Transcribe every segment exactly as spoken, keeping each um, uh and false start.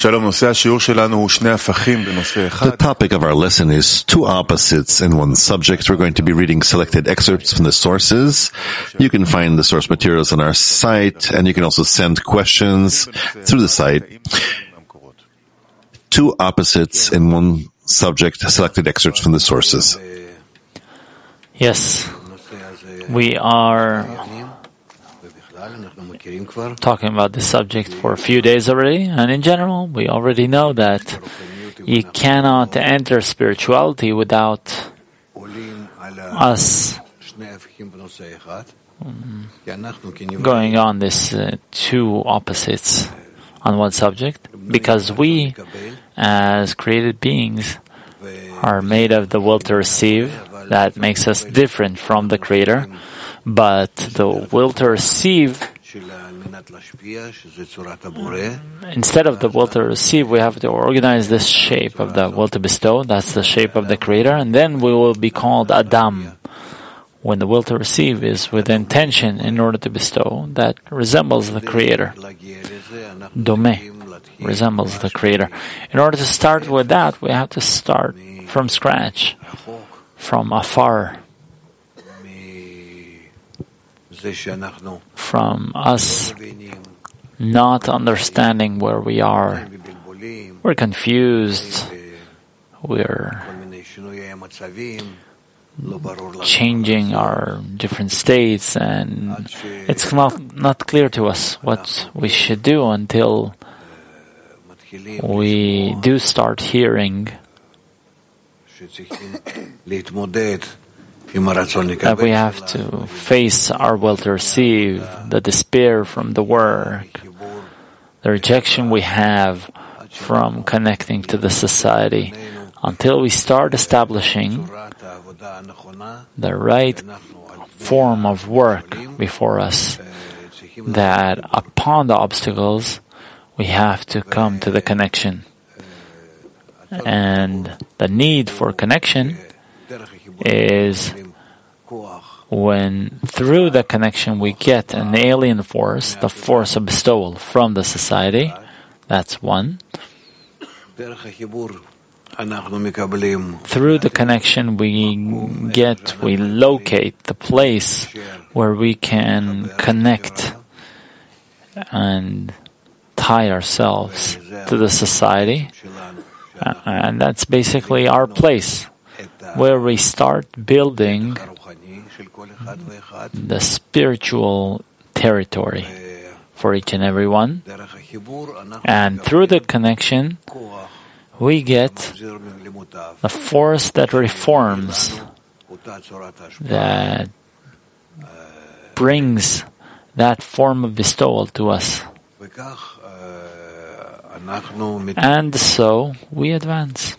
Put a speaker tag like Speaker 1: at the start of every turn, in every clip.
Speaker 1: The topic of our lesson is two opposites in one subject. We're going to be reading selected excerpts from the sources. You can find the source materials on our site, and you can also send questions through the site. Two opposites in one subject, selected excerpts from the sources.
Speaker 2: Yes, we are talking about this subject for a few days already, and in general, we already know that you cannot enter spirituality without us going on this uh, two opposites on one subject, because we, as created beings, are made of the will to receive. That makes us different from the Creator, but the will to receive, instead of the will to receive, we have to organize this shape of the will to bestow. That's the shape of the Creator, and then we will be called Adam. When the will to receive is with intention in order to bestow, that resembles the Creator. Domeh resembles the Creator. In order to start with that, we have to start from scratch, from afar, from us not understanding where we are. We're confused. We're changing our different states, and it's not, not clear to us what we should do until we do start hearing that we have to face our will to receive, the despair from the work, the rejection we have from connecting to the society. Until we start establishing the right form of work before us, that upon the obstacles, we have to come to the connection. And the need for connection is when through the connection we get an alien force, the force of bestowal from the society. That's one. Through the connection we get, we locate the place where we can connect and tie ourselves to the society. Uh, and that's basically our place, where we start building the spiritual territory for each and every one. And through the connection, we get the force that reforms, that brings that form of bestowal to us. And so we advance.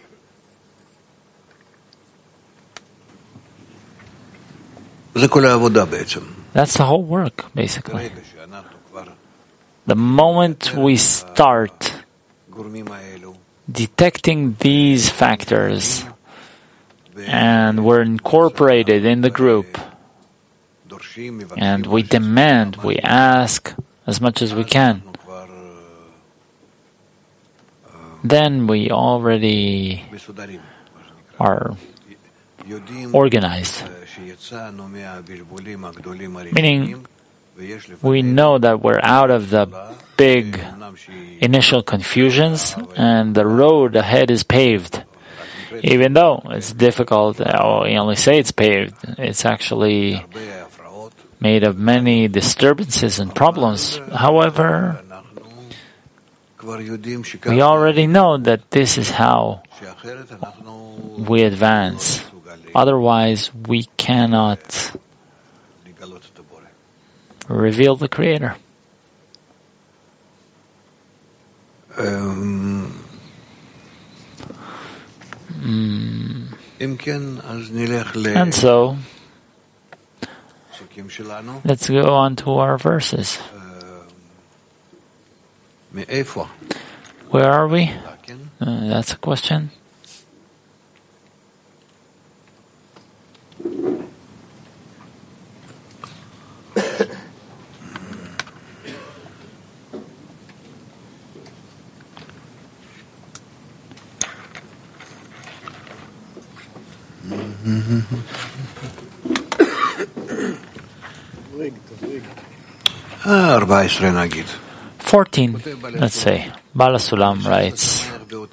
Speaker 2: That's the whole work, basically. The moment we start detecting these factors and we're incorporated in the group, and we demand, we ask as much as we can, then we already are organized. Meaning, we know that we're out of the big initial confusions and the road ahead is paved. Even though it's difficult, oh, we only say it's paved, it's actually made of many disturbances and problems. However, we already know that this is how we advance. Otherwise, we cannot reveal the Creator.
Speaker 3: Um,
Speaker 2: mm. And so, let's go on to our verses. Where are we? Uh, that's a question. fourteen, let's say. Bala Sulam writes,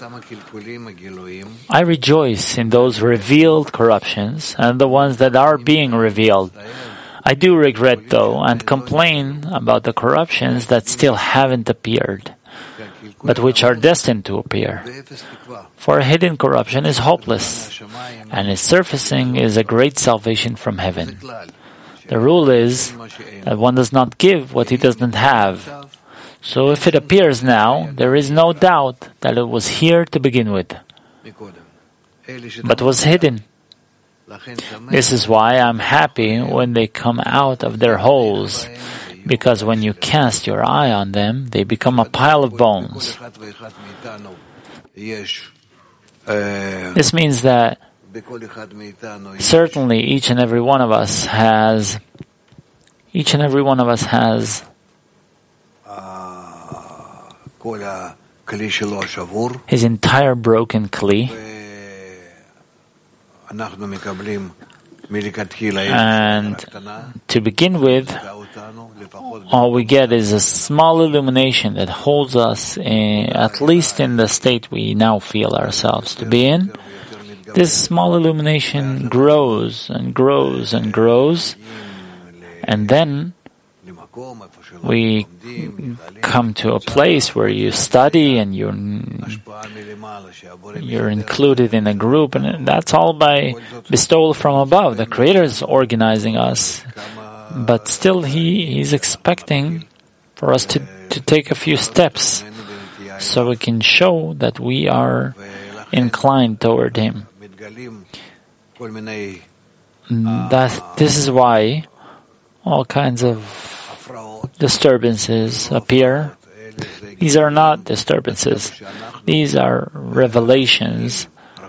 Speaker 2: I rejoice in those revealed corruptions and the ones that are being revealed. I do regret, though, and complain about the corruptions that still haven't appeared, but which are destined to appear. For a hidden corruption is hopeless, and its surfacing is a great salvation from heaven. The rule is that one does not give what he doesn't have. So if it appears now, there is no doubt that it was here to begin with, but was hidden. This is why I'm happy when they come out of their holes, because when you cast your eye on them, they become a pile of bones. This means that certainly each and every one of us has, each and every one of us has his entire broken kli, and to begin with, all we get is a small illumination that holds us in, at least in the state we now feel ourselves to be in. This small illumination grows and grows and grows, and then we come to a place where you study and you're, you're included in a group, and that's all by bestowal from above. The Creator is organizing us, but still He He's expecting for us to, to take a few steps so we can show that we are inclined toward Him. That, this is why all kinds of disturbances appear. These are not disturbances. These are revelations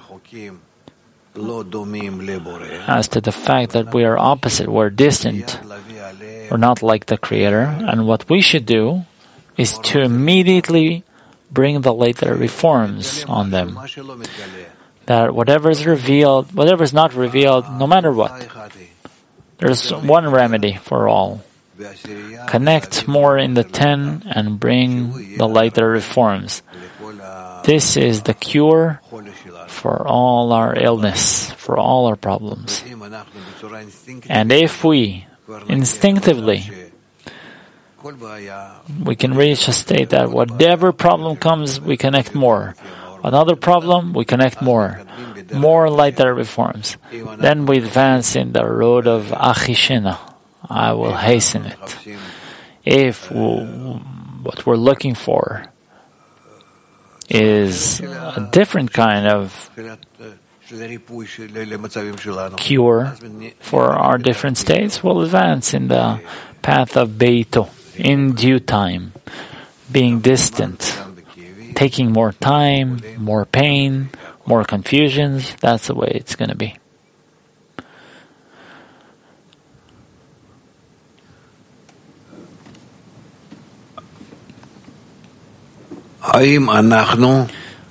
Speaker 2: as to the fact that we are opposite, we're distant, we're not like the Creator, and what we should do is to immediately bring the later reforms on them. That whatever is revealed, whatever is not revealed, no matter what, there's one remedy for all. Connect more in the ten and bring the lighter reforms. This is the cure for all our illness, for all our problems. And if we, instinctively, we can reach a state that whatever problem comes, we connect more. Another problem, we connect more. More lighter reforms. Then we advance in the road of Achishena. I will hasten it. If we'll, what we're looking for is a different kind of cure for our different states, we'll advance in the path of Beito, in due time, being distant, taking more time, more pain, more confusions. That's the way it's going to be.
Speaker 3: האם אנחנו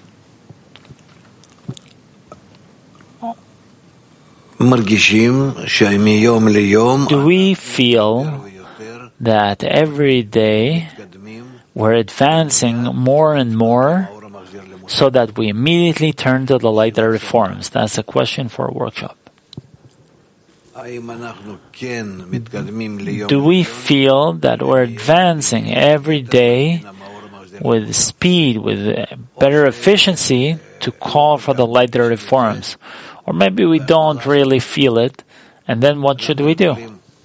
Speaker 3: מרגישים שמיום ליום
Speaker 2: Do we feel that every day we're advancing more and more so that we immediately turn to the lighter reforms? That's a question for a workshop. Do we feel that we're advancing every day with speed, with better efficiency to call for the lighter reforms? Or maybe we don't really feel it, and then what should we do?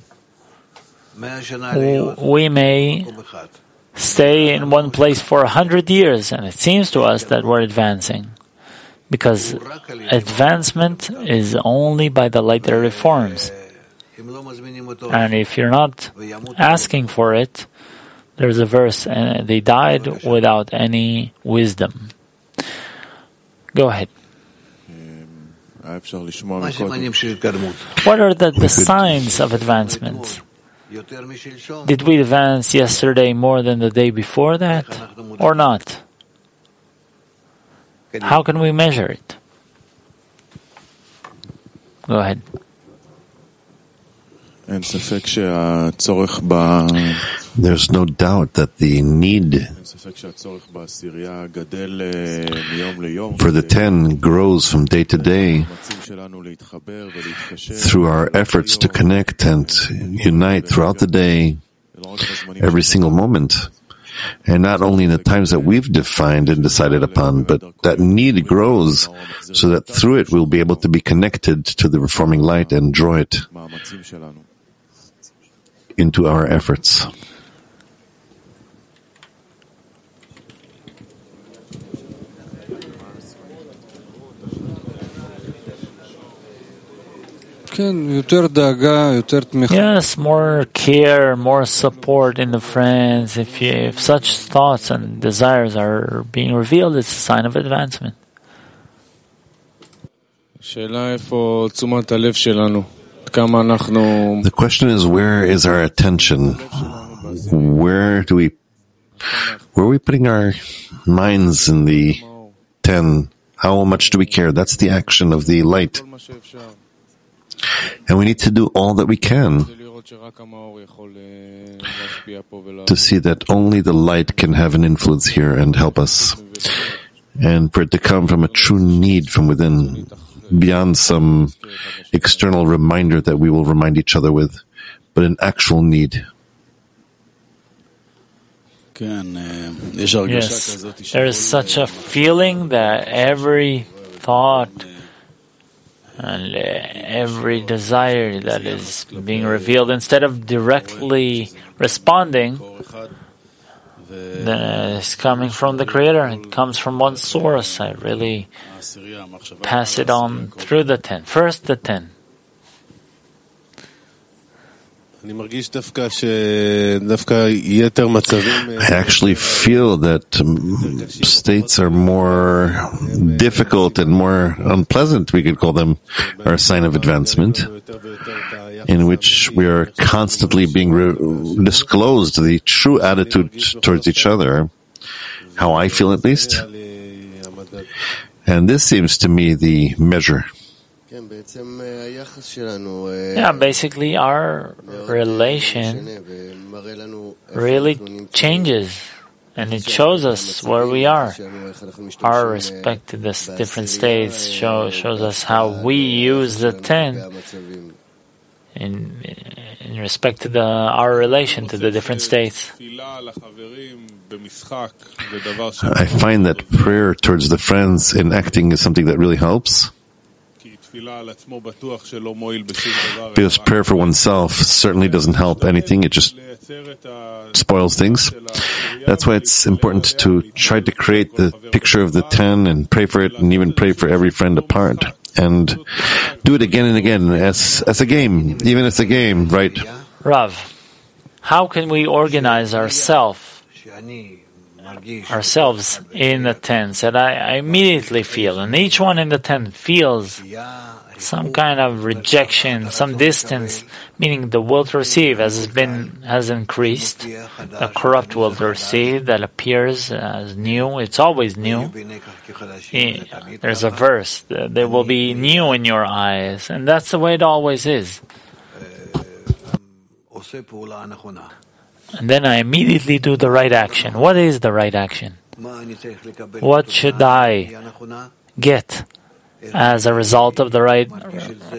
Speaker 2: We may stay in one place for a hundred years, and it seems to us that we're advancing, because advancement is only by the lighter reforms. And if you're not asking for it, there's a verse, and they died without any wisdom. Go ahead. What are the, the signs of advancement? Did we advance yesterday more than the day before that, or not? How can we measure it? Go ahead.
Speaker 1: There's no doubt that the need for the ten grows from day to day through our efforts to connect and unite throughout the day, every single moment. And not only in the times that we've defined and decided upon, but that need grows so that through it we'll be able to be connected to the reforming light and draw it into our efforts.
Speaker 2: Yes, more care, more support in the friends. If, you, if such thoughts and desires are being revealed, it's a sign of advancement.
Speaker 1: The question is, where is our attention? Where do we, where are we putting our minds in the ten? How much do we care? That's the action of the light. And we need to do all that we can to see that only the light can have an influence here and help us. And for it to come from a true need from within, beyond some external reminder that we will remind each other with, but an actual need.
Speaker 2: Yes, there is such a feeling that every thought and every desire that is being revealed, instead of directly responding, is coming from the Creator. It comes from one source. I really pass it on through the ten. First, the ten.
Speaker 1: I actually feel that um, states are more difficult and more unpleasant, we could call them, are a sign of advancement, in which we are constantly being re- disclosed the true attitude towards each other, how I feel at least. And this seems to me the measure.
Speaker 2: Yeah, basically our relation really changes, and it shows us where we are. Our respect to the different states show, shows us how we use the ten in, in respect to the our relation to the different states.
Speaker 1: I find that prayer towards the friends in acting is something that really helps. Because prayer for oneself certainly doesn't help anything, it just spoils things. That's why it's important to try to create the picture of the ten and pray for it, and even pray for every friend apart. And do it again and again as as a game, even as a game, right?
Speaker 2: Rav, how can we organize ourselves ourselves in the ten? That I, I immediately feel, and each one in the ten feels some kind of rejection, some distance, meaning the will to receive has been has increased. The corrupt will to receive that appears as new. It's always new. There's a verse, there will be new in your eyes, and that's the way it always is. And then I immediately do the right action. What is the right action? What should I get as a result of the right uh,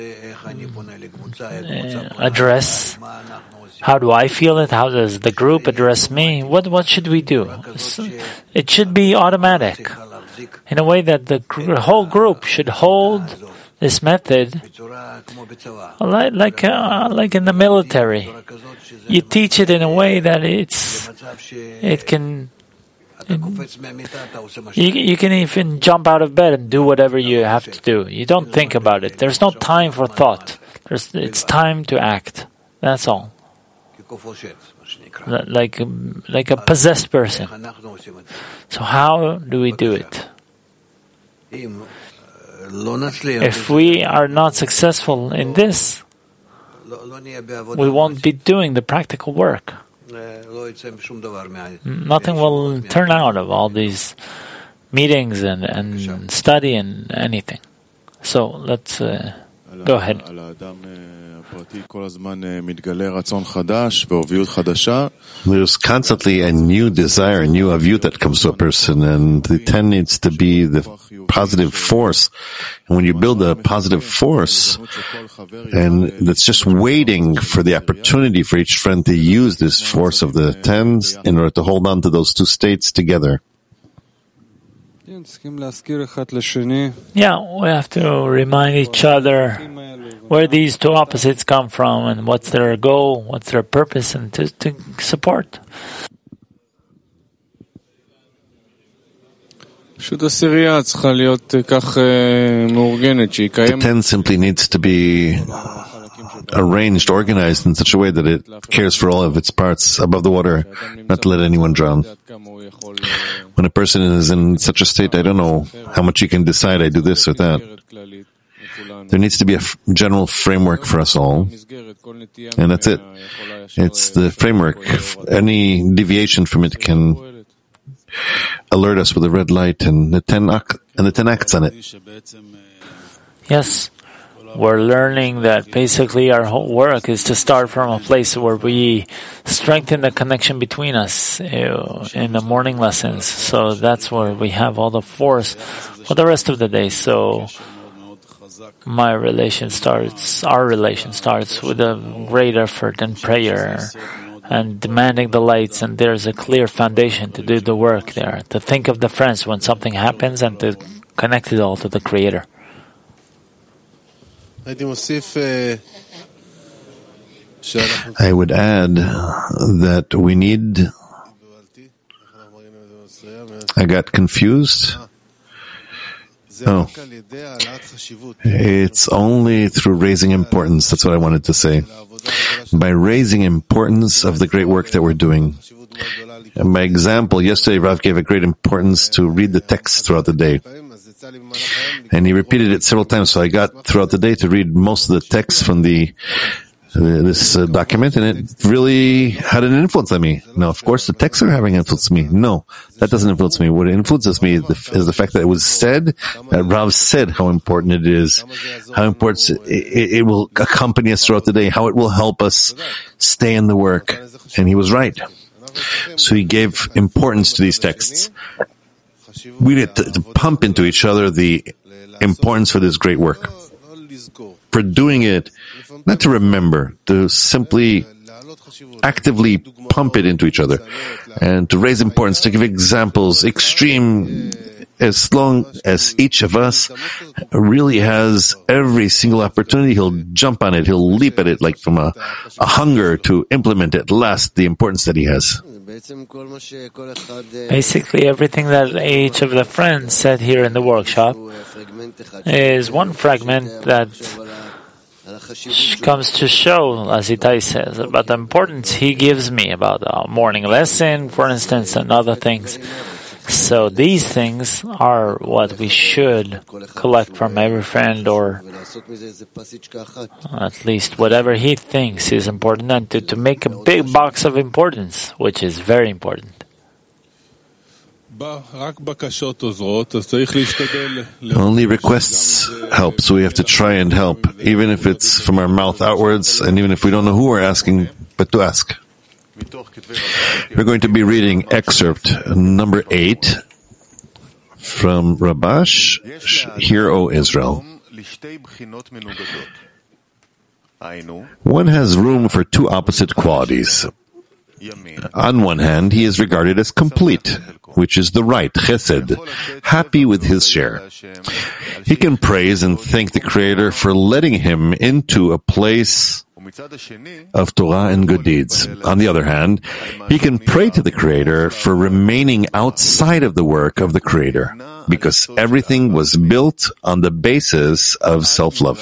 Speaker 2: address? How do I feel it? How does the group address me? What what should we do? It should be automatic, in a way that the whole group should hold this method like like, uh, like in the military. You teach it in a way that it's it can it, you, you can even jump out of bed and do whatever you have to do. You don't think about it. There's no time for thought. There's, it's time to act. That's all. Like like a possessed person. So how do we do it? If we are not successful in this, we won't be doing the practical work. Nothing will turn out of all these meetings and, and study and anything. So let's uh, Go ahead.
Speaker 1: There's constantly a new desire, a new aviyut that comes to a person, and the ten needs to be the positive force. And when you build a positive force, and that's just waiting for the opportunity for each friend to use this force of the tens in order to hold on to those two states together.
Speaker 2: Yeah, we have to remind each other where these two opposites come from and what's their goal, what's their purpose, and to, to support.
Speaker 1: The ten simply needs to be arranged, organized in such a way that it cares for all of its parts above the water, not to let anyone drown. When a person is in such a state, I don't know how much you can decide, I do this or that. There needs to be a f- general framework for us all, and that's it. It's the framework. Any deviation from it can alert us with a red light, and the ten act, and the ten acts on it.
Speaker 2: Yes. We're learning that basically our whole work is to start from a place where we strengthen the connection between us in the morning lessons. So that's where we have all the force for the rest of the day. So my relation starts, our relation starts with a great effort and prayer and demanding the lights, and there's a clear foundation to do the work there, to think of the friends when something happens and to connect it all to the Creator.
Speaker 1: I would add that we need... I got confused. Oh. It's only through raising importance. That's what I wanted to say. By raising importance of the great work that we're doing. And my example, yesterday Rav gave a great importance to read the text throughout the day. And he repeated it several times, so I got throughout the day to read most of the text from the uh, this uh, document, and it really had an influence on me. Now, of course, the texts are having influence on me. No, that doesn't influence me. What influences me is the, is the fact that it was said, that Rav said how important it is, how important it, it, it will accompany us throughout the day, how it will help us stay in the work. And he was right. So he gave importance to these texts. We need to, to pump into each other the importance for this great work. For doing it, not to remember, to simply actively pump it into each other. And to raise importance, to give examples, extreme, as long as each of us really has every single opportunity, he'll jump on it, he'll leap at it like from a, a hunger to implement at last the importance that he has.
Speaker 2: Basically, everything that each of the friends said here in the workshop is one fragment that comes to show, as Itai says, about the importance he gives me about a morning lesson, for instance, and other things. So these things are what we should collect from every friend, or at least whatever he thinks is important, and to, to make a big box of importance, which is very important.
Speaker 1: Only requests help, so we have to try and help, even if it's from our mouth outwards, and even if we don't know who we're asking, but to ask. We're going to be reading excerpt number eight from Rabash, Hear, O Israel. One has room for two opposite qualities. On one hand, he is regarded as complete, which is the right, chesed, happy with his share. He can praise and thank the Creator for letting him into a place of Torah and good deeds. On the other hand, he can pray to the Creator for remaining outside of the work of the Creator, because everything was built on the basis of self-love.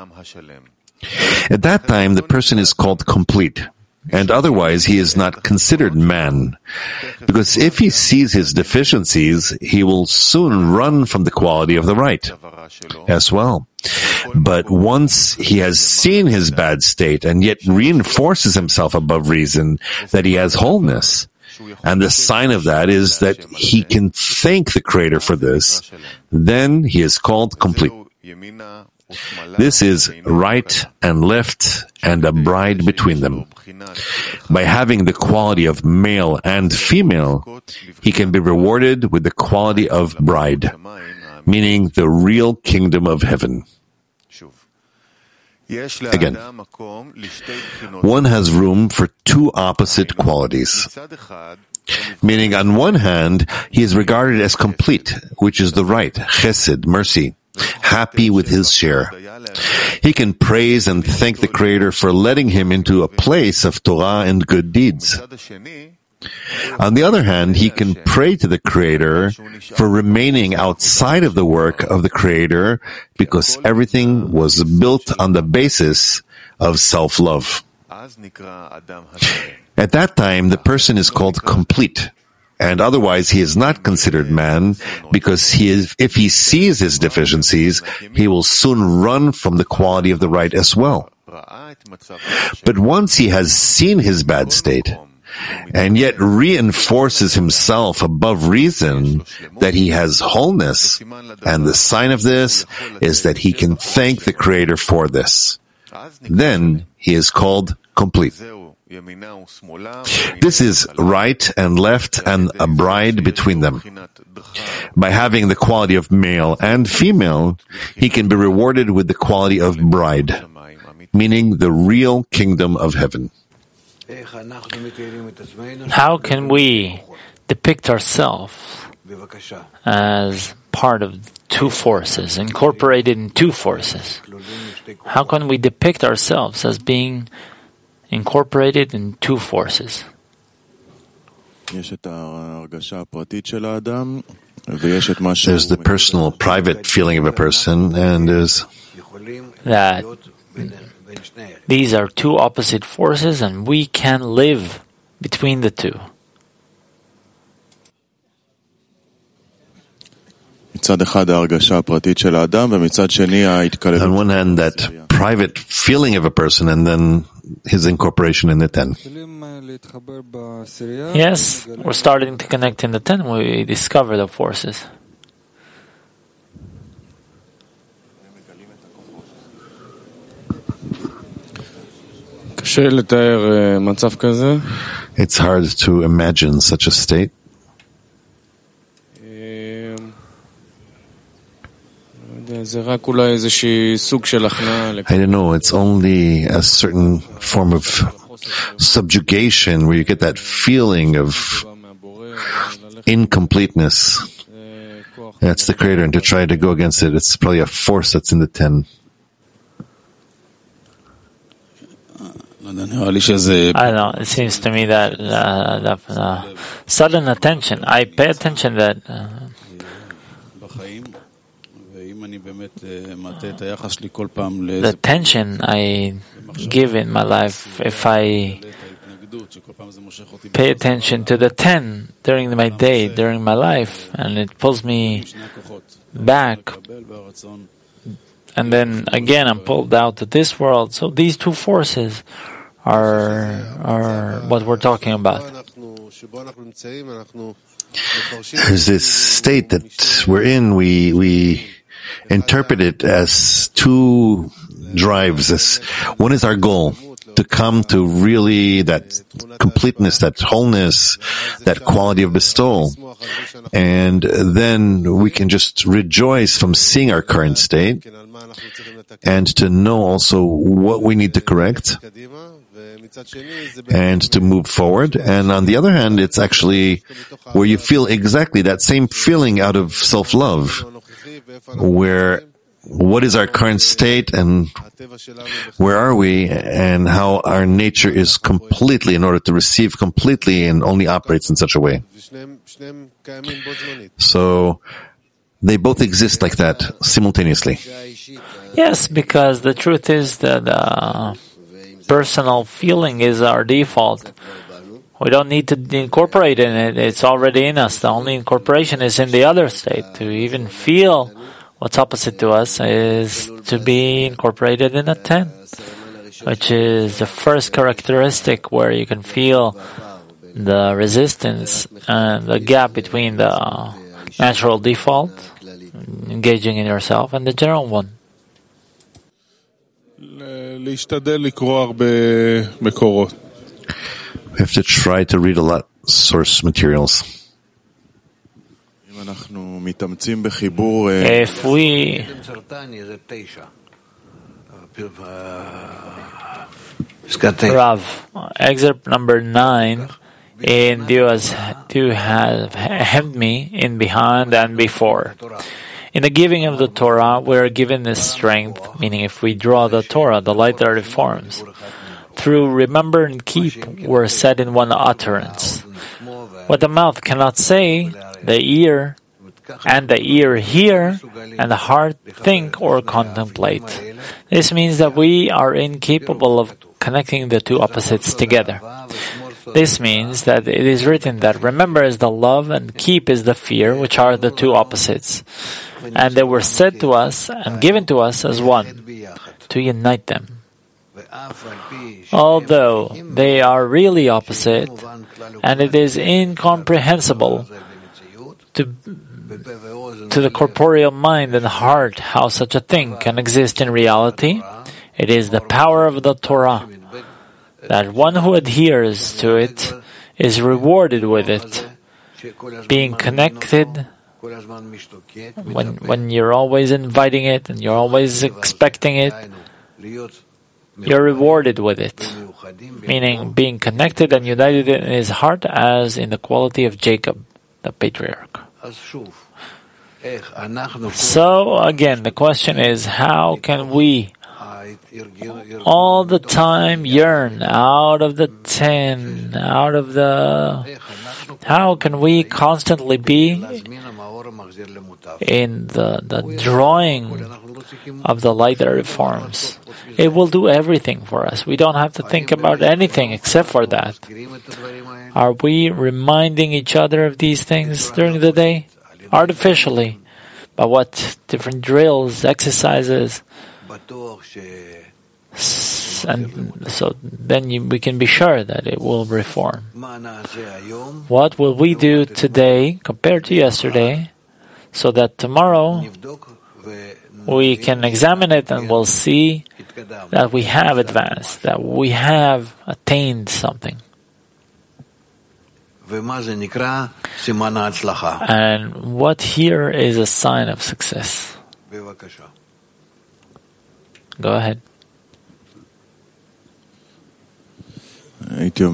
Speaker 1: At that time, the person is called complete, and otherwise he is not considered man, because if he sees his deficiencies, he will soon run from the quality of the right as well. But once he has seen his bad state and yet reinforces himself above reason that he has wholeness, and the sign of that is that he can thank the Creator for this, then he is called complete. This is right and left and a bride between them. By having the quality of male and female, he can be rewarded with the quality of bride, meaning the real kingdom of heaven. Again, one has room for two opposite qualities. Meaning, on one hand, he is regarded as complete, which is the right, chesed, mercy, happy with his share. He can praise and thank the Creator for letting him into a place of Torah and good deeds. On the other hand, he can pray to the Creator for remaining outside of the work of the Creator because everything was built on the basis of self-love. At that time, the person is called complete, and otherwise he is not considered man because he is, if he sees his deficiencies, he will soon run from the quality of the right as well. But once he has seen his bad state, and yet reinforces himself above reason that he has wholeness, and the sign of this is that he can thank the Creator for this. Then he is called complete. This is right and left and a bride between them. By having the quality of male and female, he can be rewarded with the quality of bride, meaning the real kingdom of heaven.
Speaker 2: How can we depict ourselves as part of two forces, incorporated in two forces? How can we depict ourselves as being incorporated in two forces?
Speaker 1: There's the personal, private feeling of a person, and there's
Speaker 2: that these are two opposite forces, and we can live between the two.
Speaker 1: On one hand, that private feeling of a person, and then his incorporation in the ten.
Speaker 2: Yes, we're starting to connect in the ten. We discover the forces.
Speaker 1: It's hard to imagine such a state. I don't know, it's only a certain form of subjugation where you get that feeling of incompleteness. That's the Creator, and to try to go against it, it's probably a force that's in the ten.
Speaker 2: I don't know, it seems to me that uh, the, uh, sudden attention, I pay attention that uh, the attention I give in my life, if I pay attention to the ten during my day, during my life, and it pulls me back, and then again I'm pulled out to this world. So these two forces are are what we're talking about.
Speaker 1: There's this state that we're in, we we interpret it as two drives. As one is our goal, to come to really that completeness, that wholeness, that quality of bestowal. And then we can just rejoice from seeing our current state and to know also what we need to correct and to move forward. And on the other hand, it's actually where you feel exactly that same feeling out of self-love, where what is our current state and where are we, and how our nature is completely in order to receive completely and only operates in such a way. So they both exist like that simultaneously.
Speaker 2: Yes, because the truth is that uh, personal feeling is our default. We don't need to incorporate in it. It's already in us. The only incorporation is in the other state. To even feel what's opposite to us is to be incorporated in a ten, which is the first characteristic where you can feel the resistance and the gap between the natural default, engaging in yourself, and the general one.
Speaker 1: We have to try to read a lot of source materials.
Speaker 2: If we Rav, excerpt number nine, in you as to have hemmed me in behind and before. In the giving of the Torah, we are given this strength, meaning if we draw the Torah, the light that reforms. Through remember and keep were said in one utterance. What the mouth cannot say, the ear and the ear hear, and the heart think or contemplate. This means that we are incapable of connecting the two opposites together. This means that it is written that remember is the love and keep is the fear, which are the two opposites. And they were said to us and given to us as one, to unite them. Although they are really opposite, and it is incomprehensible to, to the corporeal mind and heart how such a thing can exist in reality, it is the power of the Torah that one who adheres to it is rewarded with it. Being connected, when, when you're always inviting it and you're always expecting it, you're rewarded with it. Meaning being connected and united in his heart as in the quality of Jacob, the patriarch. So again, the question is, how can we all the time yearn out of the ten, out of the... How can we constantly be in the, the drawing of the light that reforms? It will do everything for us. We don't have to think about anything except for that. Are we reminding each other of these things during the day? Artificially. By what? Different drills, exercises. And so then you, we can be sure that it will reform. What will we do today compared to yesterday so that tomorrow we can examine it and we'll see that we have advanced, that we have attained something? And what here is a sign of success? Go ahead.
Speaker 1: I would say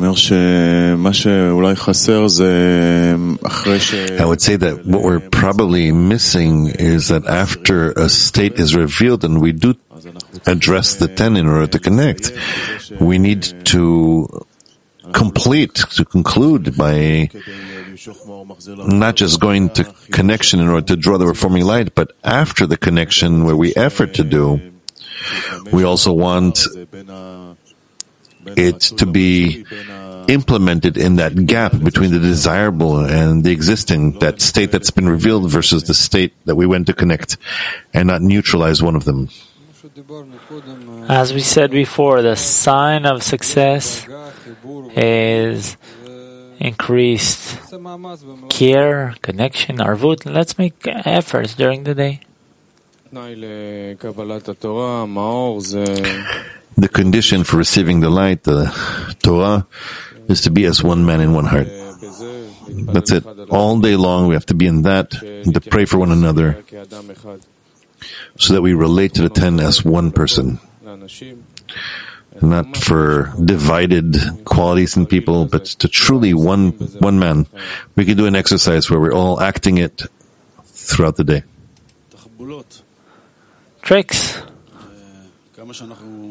Speaker 1: that what we're probably missing is that after a state is revealed and we do address the ten in order to connect, we need to complete, to conclude by not just going to connection in order to draw the reforming light, but after the connection where we effort to do, we also want it to be implemented in that gap between the desirable and the existing, that state that's been revealed versus the state that we went to connect, and not neutralize one of them.
Speaker 2: As we said before, the sign of success is increased care, connection, arvut. Let's make efforts during the day.
Speaker 1: The condition for receiving the light, the Torah, is to be as one man in one heart. That's it. All day long we have to be in that, and to pray for one another, so that we relate to the ten as one person. Not for divided qualities in people, but to truly one one man. We can do an exercise where we're all acting it throughout the day.
Speaker 2: Tricks. With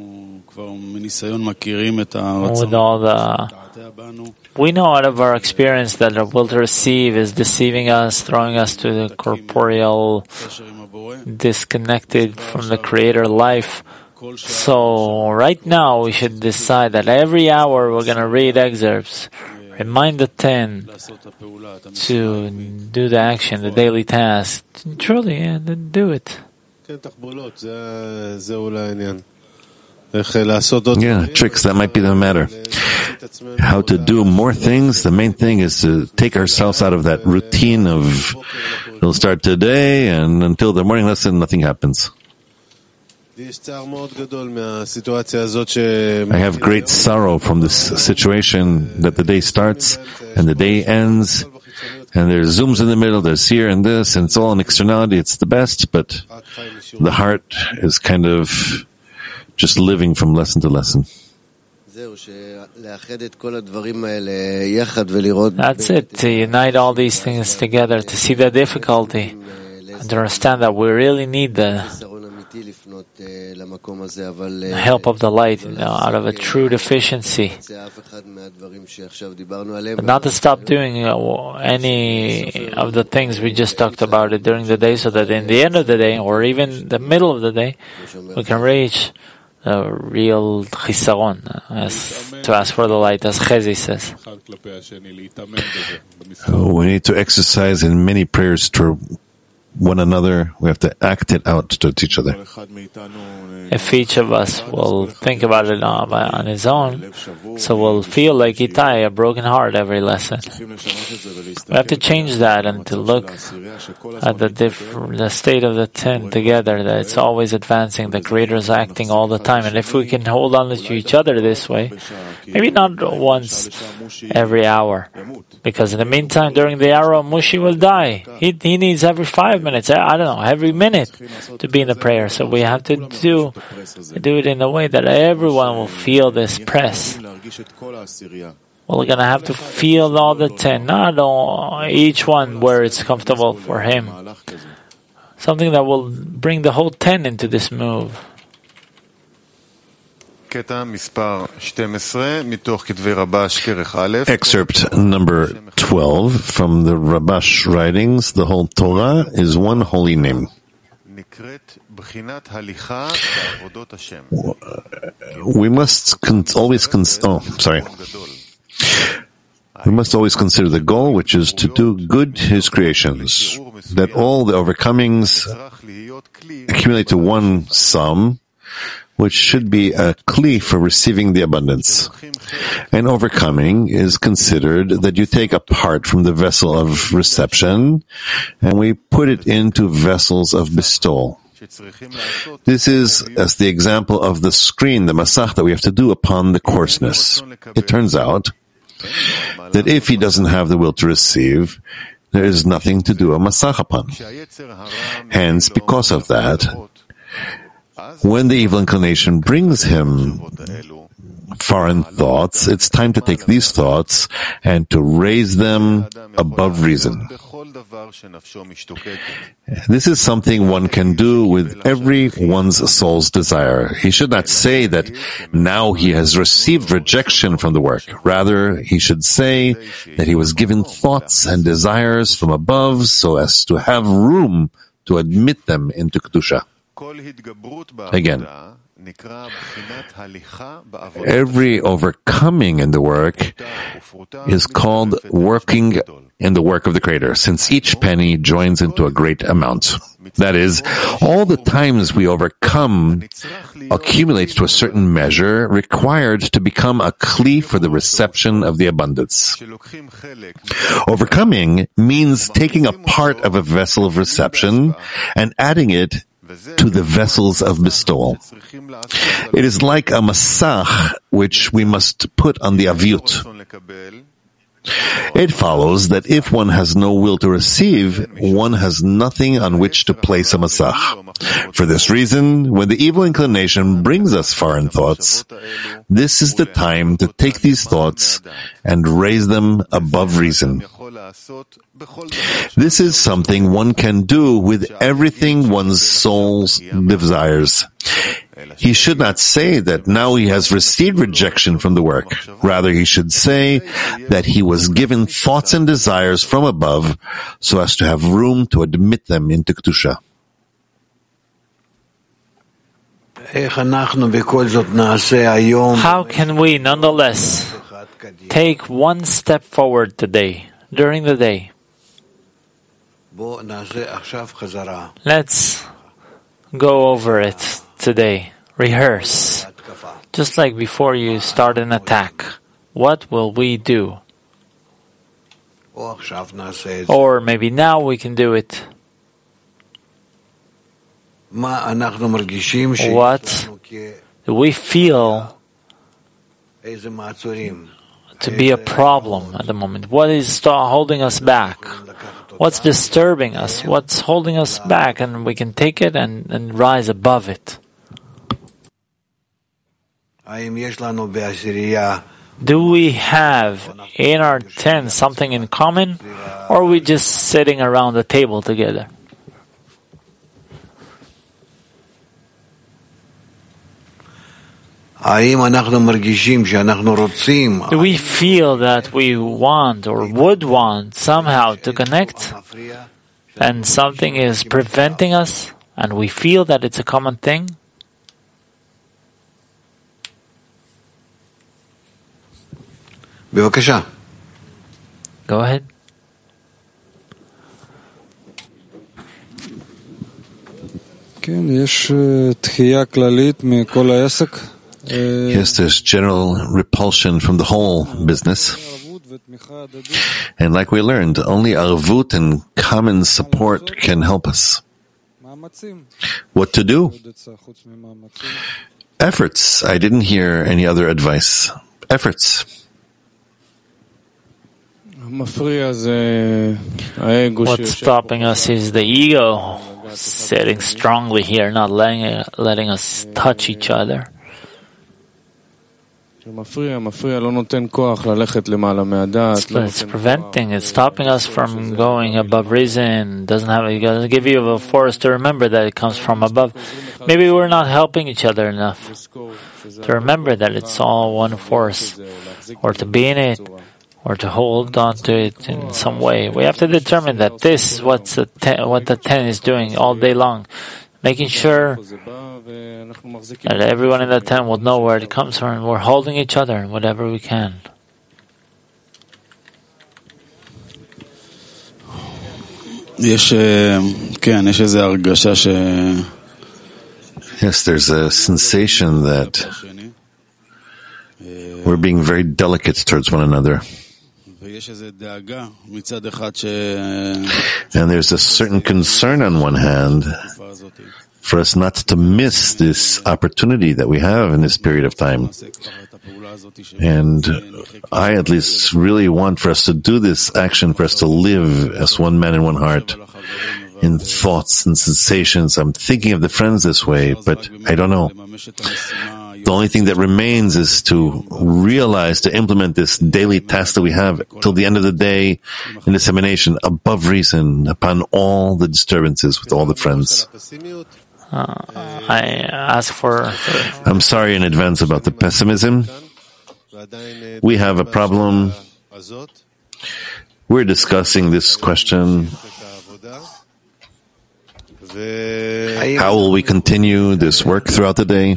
Speaker 2: all the, we know out of our experience that our will to receive is deceiving us, throwing us to the corporeal, disconnected from the Creator life. So right now we should decide that every hour we're going to read excerpts, remind the ten to do the action, the daily task. Truly, yeah, do it.
Speaker 1: Yeah, tricks, that might be the matter. How to do more things, the main thing is to take ourselves out of that routine of, we'll start today and until the morning lesson, nothing happens. I have great sorrow from this situation that the day starts and the day ends, and there's zooms in the middle, there's here and this, and it's all an externality. It's the best, but the heart is kind of just living from lesson to lesson.
Speaker 2: That's it, to unite all these things together, to see the difficulty, and to understand that we really need the help of the light, you know, out of a true deficiency. But not to stop doing uh, any of the things we just talked about it during the day, so that in the end of the day, or even the middle of the day, we can reach the real chisaron, as to ask for the light, as Chezi says.
Speaker 1: Oh, we need to exercise in many prayers to one another. We have to act it out to each other.
Speaker 2: If each of us will think about it on, on his own, so we'll feel like Itai, a broken heart every lesson. We have to change that and to look at the, diff- the state of the ten together, that it's always advancing, the Creator is acting all the time. And if we can hold on to each other this way, maybe not once every hour, because in the meantime, during the hour, Mushi will die. He, he needs every five minutes, I don't know, every minute to be in the prayer. So we have to do do it in a way that everyone will feel this press. We're going to have to feel all the ten, not all, each one where it's comfortable for him. Something that will bring the whole ten into this move.
Speaker 1: Excerpt number twelve from the Rabash writings. The whole Torah is one holy name. We must con- always cons- oh, sorry. We must always consider the goal, which is to do good His creations, that all the overcomings accumulate to one sum, which should be a kli for receiving the abundance. And overcoming is considered that you take a part from the vessel of reception and we put it into vessels of bestowal. This is as the example of the screen, the masach that we have to do upon the coarseness. It turns out that if he doesn't have the will to receive, there is nothing to do a masach upon. Hence, because of that, when the evil inclination brings him foreign thoughts, it's time to take these thoughts and to raise them above reason. This is something one can do with every one's soul's desire. He should not say that now he has received rejection from the work. Rather, he should say that he was given thoughts and desires from above so as to have room to admit them into Kedusha. Again, every overcoming in the work is called working in the work of the Creator, since each penny joins into a great amount. That is, all the times we overcome accumulate to a certain measure required to become a kli for the reception of the abundance. Overcoming means taking a part of a vessel of reception and adding it to the vessels of bestowal. It is like a masach which we must put on the aviut. It follows that if one has no will to receive, one has nothing on which to place a masach. For this reason, when the evil inclination brings us foreign thoughts, this is the time to take these thoughts and raise them above reason. This is something one can do with everything one's soul's desires. He should not say that now he has received rejection from the work. Rather, he should say that he was given thoughts and desires from above so as to have room to admit them into Kedusha.
Speaker 2: How can we, nonetheless, take one step forward today, during the day? Let's go over it today. Rehearse. Just like before you start an attack. What will we do? Or maybe now we can do it. What do we feel to be a problem at the moment? What is holding us back? What's disturbing us? What's holding us back? And we can take it and, and rise above it. Do we have in our tent something in common, or are we just sitting around the table together? Do we feel that we want or would want somehow to connect, and something is preventing us, and we feel that it's a common thing? Go ahead.
Speaker 1: Yes, there's general repulsion from the whole business. And like we learned, only arvut and common support can help us. What to do? Efforts. I didn't hear any other advice. Efforts.
Speaker 2: What's stopping us is the ego sitting strongly here, not letting, letting us touch each other. It's preventing, it's stopping us from going above reason. Doesn't have, it doesn't give you a force to remember that it comes from above. Maybe we're not helping each other enough to remember that it's all one force, or to be in it, or to hold on to it in some way. We have to determine that this is what's the ten, what the ten is doing all day long, making sure that everyone in the tent will know where it comes from, and we're holding each other in whatever we can.
Speaker 1: Yes, there's a sensation that we're being very delicate towards one another. And there's a certain concern on one hand for us not to miss this opportunity that we have in this period of time. And I at least really want for us to do this action, for us to live as one man in one heart, in thoughts and sensations. I'm thinking of the friends this way, but I don't know. The only thing that remains is to realize, to implement this daily task that we have till the end of the day in dissemination, above reason, upon all the disturbances with all the friends.
Speaker 2: Uh, I ask for, for...
Speaker 1: I'm sorry in advance about the pessimism. We have a problem. We're discussing this question. How will we continue this work throughout the day?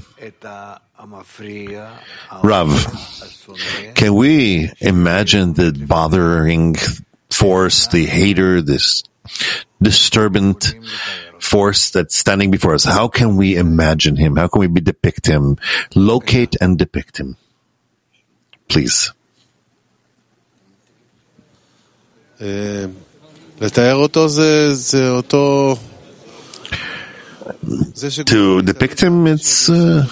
Speaker 1: Rav, can we imagine the bothering force, the hater, this disturbant force that's standing before us? How can we imagine him? How can we depict him? Locate and depict him. Please.
Speaker 4: To
Speaker 1: depict him, it's uh,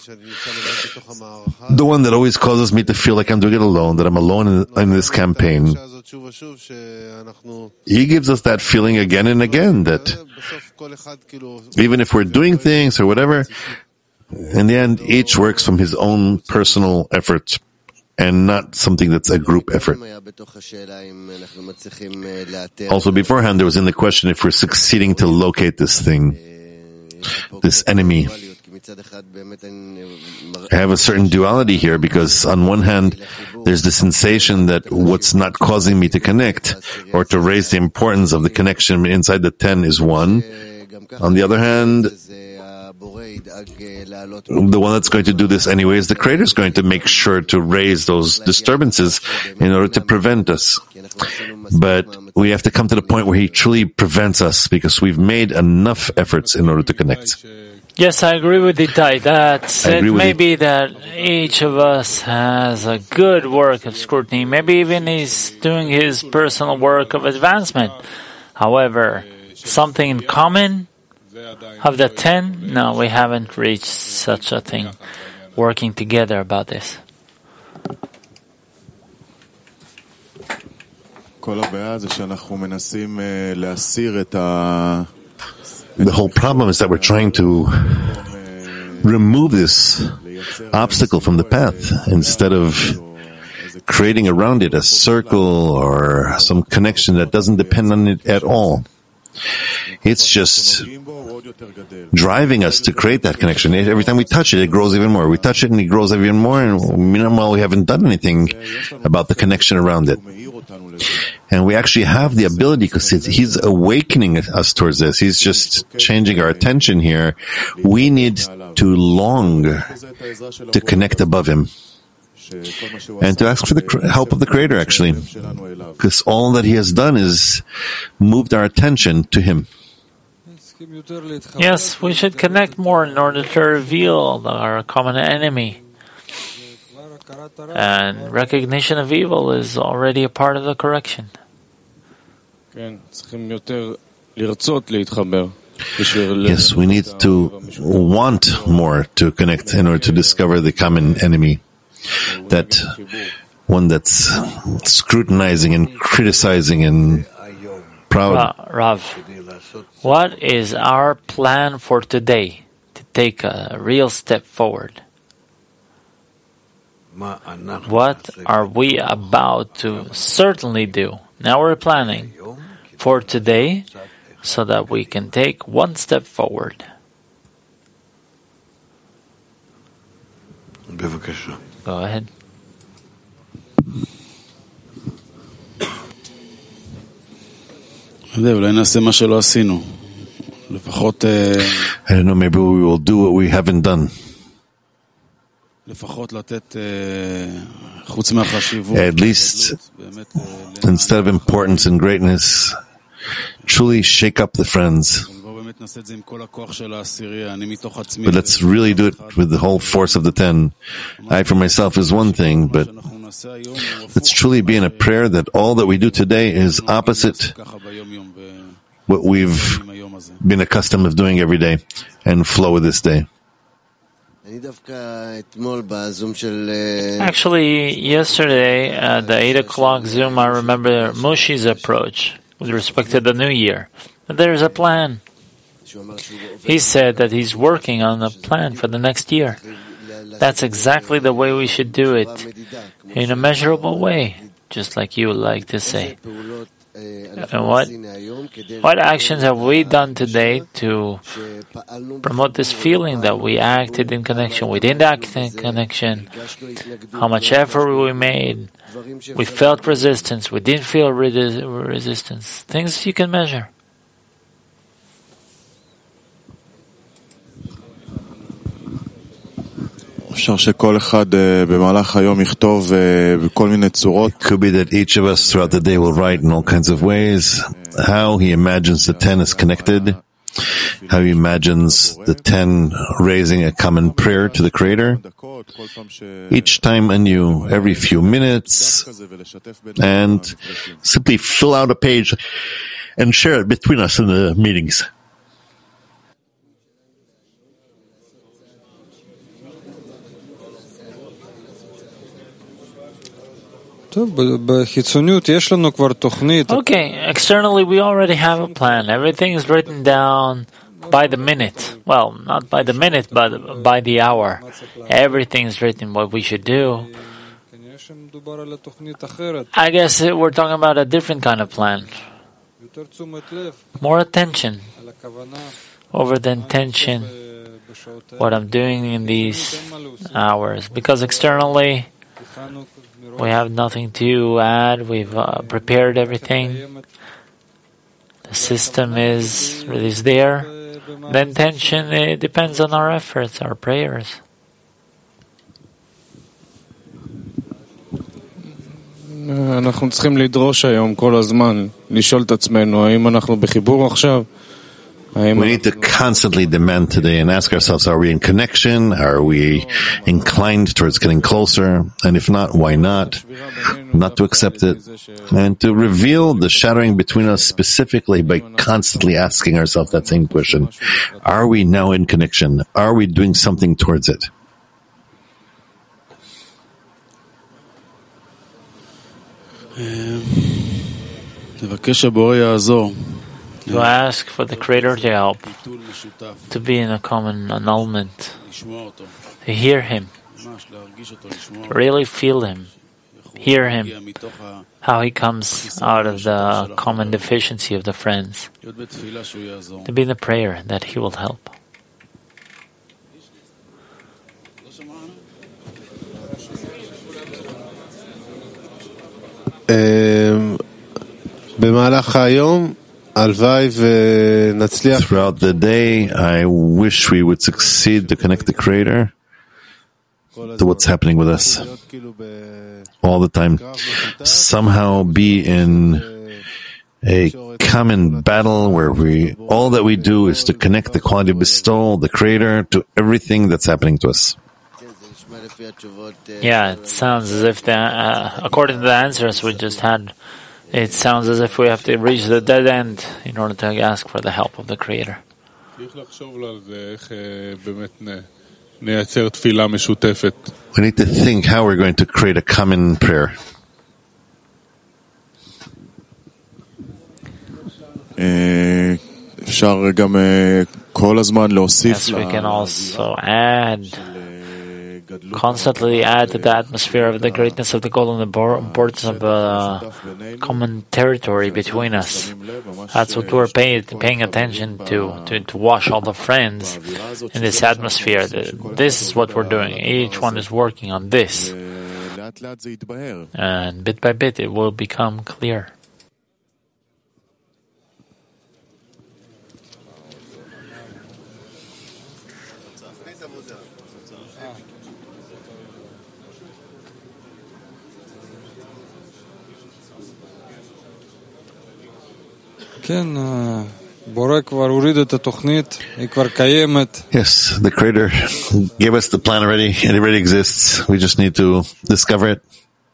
Speaker 1: the one that always causes me to feel like I'm doing it alone, that I'm alone in, in this campaign. He gives us that feeling again and again, that even if we're doing things or whatever, in the end, each works from his own personal effort and not something that's a group effort. Also, beforehand, there was in the question if we're succeeding to locate this thing, this enemy. I have a certain duality here because on one hand, there's the sensation that what's not causing me to connect or to raise the importance of the connection inside the ten is one. On the other hand, the one that's going to do this anyway is the Creator is going to make sure to raise those disturbances in order to prevent us. But we have to come to the point where He truly prevents us because we've made enough efforts in order to connect.
Speaker 2: Yes, I agree with Itai. That it may be that each of us has a good work of scrutiny. Maybe even he's doing his personal work of advancement. However, something in common, Of the ten, no, we haven't reached such a thing, working together about this.
Speaker 1: The whole problem is that we're trying to remove this obstacle from the path instead of creating around it a circle or some connection that doesn't depend on it at all. It's just driving us to create that connection. Every time we touch it, it grows even more. We touch it and it grows even more, and meanwhile we haven't done anything about the connection around it. And we actually have the ability, because he's awakening us towards this. He's just changing our attention here. We need to long to connect above him and to ask for the help of the Creator, actually, because all that he has done is moved our attention to him.
Speaker 2: Yes, we should connect more in order to reveal our common enemy. And recognition of evil is already a part of the correction.
Speaker 1: Yes, we need to want more to connect in order to discover the common enemy. That one that's scrutinizing and criticizing and proud.
Speaker 2: Rav, what is our plan for today to take a real step forward? What are we about to certainly do? Now we're planning for today so that we can take one step forward. Go ahead.
Speaker 1: I don't know, maybe we will do what we haven't done. At least, instead of importance and greatness, truly shake up the friends. But let's really do it with the whole force of the ten. I for myself is one thing, but let's truly be in a prayer that all that we do today is opposite what we've been accustomed of doing every day, and flow with this day.
Speaker 2: Actually, yesterday at the eight o'clock Zoom, I remember Moshe's approach with respect to the new year. There's a plan. He said that he's working on a plan for the next year. That's exactly the way we should do it, in a measurable way, just like you would like to say. And what, what actions have we done today to promote this feeling that we acted in connection? We didn't act in connection. How much effort we made. We felt resistance. We didn't feel re- resistance. Things you can measure.
Speaker 1: It could be that each of us throughout the day will write in all kinds of ways how he imagines the ten is connected, how he imagines the ten raising a common prayer to the Creator, each time anew, every few minutes, and simply fill out a page and share it between us in the meetings.
Speaker 2: Okay, externally we already have a plan. Everything is written down by the minute. Well, not by the minute, but by the hour. Everything is written what we should do. I guess we're talking about a different kind of plan. More attention over the intention, what I'm doing in these hours. Because externally, we have nothing to add. We've uh, prepared everything. The system is, is there. The intention, it depends on our efforts, our prayers.
Speaker 4: אנחנו צריכים לדרוש היום כל הזמן, לשאול את עצמנו, האם אנחנו בחיבור עכשיו,
Speaker 1: We need to constantly demand today and ask ourselves, are we in connection? Are we inclined towards getting closer? And if not, why not? Not to accept it. And to reveal the shattering between us specifically by constantly asking ourselves that same question. Are we now in connection? Are we doing something towards it?
Speaker 2: To ask for the Creator to help, to be in a common annulment, to hear Him, to really feel Him, hear Him, how He comes out of the common deficiency of the friends, to be in the prayer that He will help.
Speaker 1: Throughout the day, I wish we would succeed to connect the Creator to what's happening with us all the time. Somehow be in a common battle where we all that we do is to connect the quality of bestowal, the Creator, to everything that's happening to us.
Speaker 2: Yeah, it sounds as if, the, uh, according to the answers we just had, it sounds as if we have to reach the dead end in order to ask for the help of the Creator.
Speaker 1: We need to think how we're going to create a common prayer.
Speaker 2: Yes, we can also add, constantly add to the atmosphere of the greatness of the goal and the importance of a common territory between us. That's what we're paying, paying attention to, to, to wash all the friends in this atmosphere. This is what we're doing. Each one is working on this. And bit by bit it will become clear.
Speaker 4: Yes,
Speaker 1: the Creator gave us the plan already, and it already exists. We just need to discover it.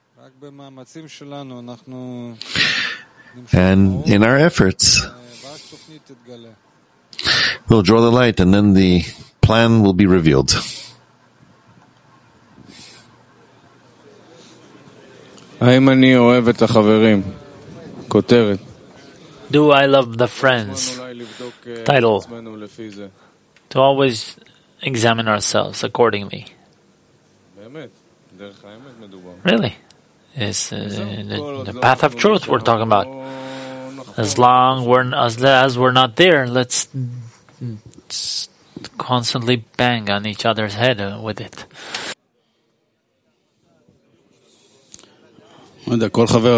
Speaker 1: And in our efforts, we'll draw the light, and then the plan will be revealed.
Speaker 2: Do I love the friends? Title. To always examine ourselves accordingly. Really? It's uh, the, the path of truth we're talking about. As long we're, as, as we're not there, let's constantly bang on each other's head uh, with it.
Speaker 1: I don't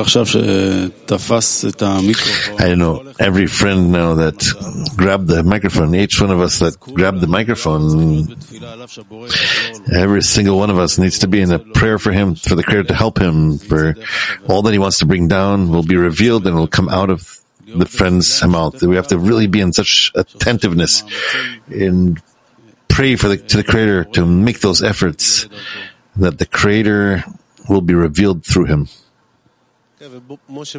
Speaker 1: know, every friend now that grabbed the microphone, each one of us that grabbed the microphone, every single one of us needs to be in a prayer for him, for the Creator to help him, for all that he wants to bring down will be revealed and will come out of the friend's mouth. We have to really be in such attentiveness and pray for the, to the Creator to make those efforts that the Creator will be revealed through him.
Speaker 2: Yeah, and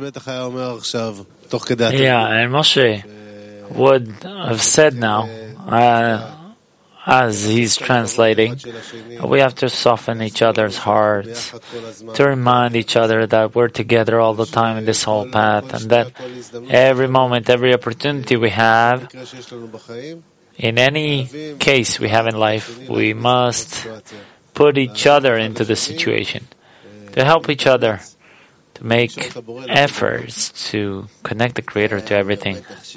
Speaker 2: Moshe would have said now, uh, as he's translating, we have to soften each other's hearts, to remind each other that we're together all the time in this whole path, and that every moment, every opportunity we have, in any case we have in life, we must put each other into the situation, to help each other, to make efforts to connect the Creator to everything.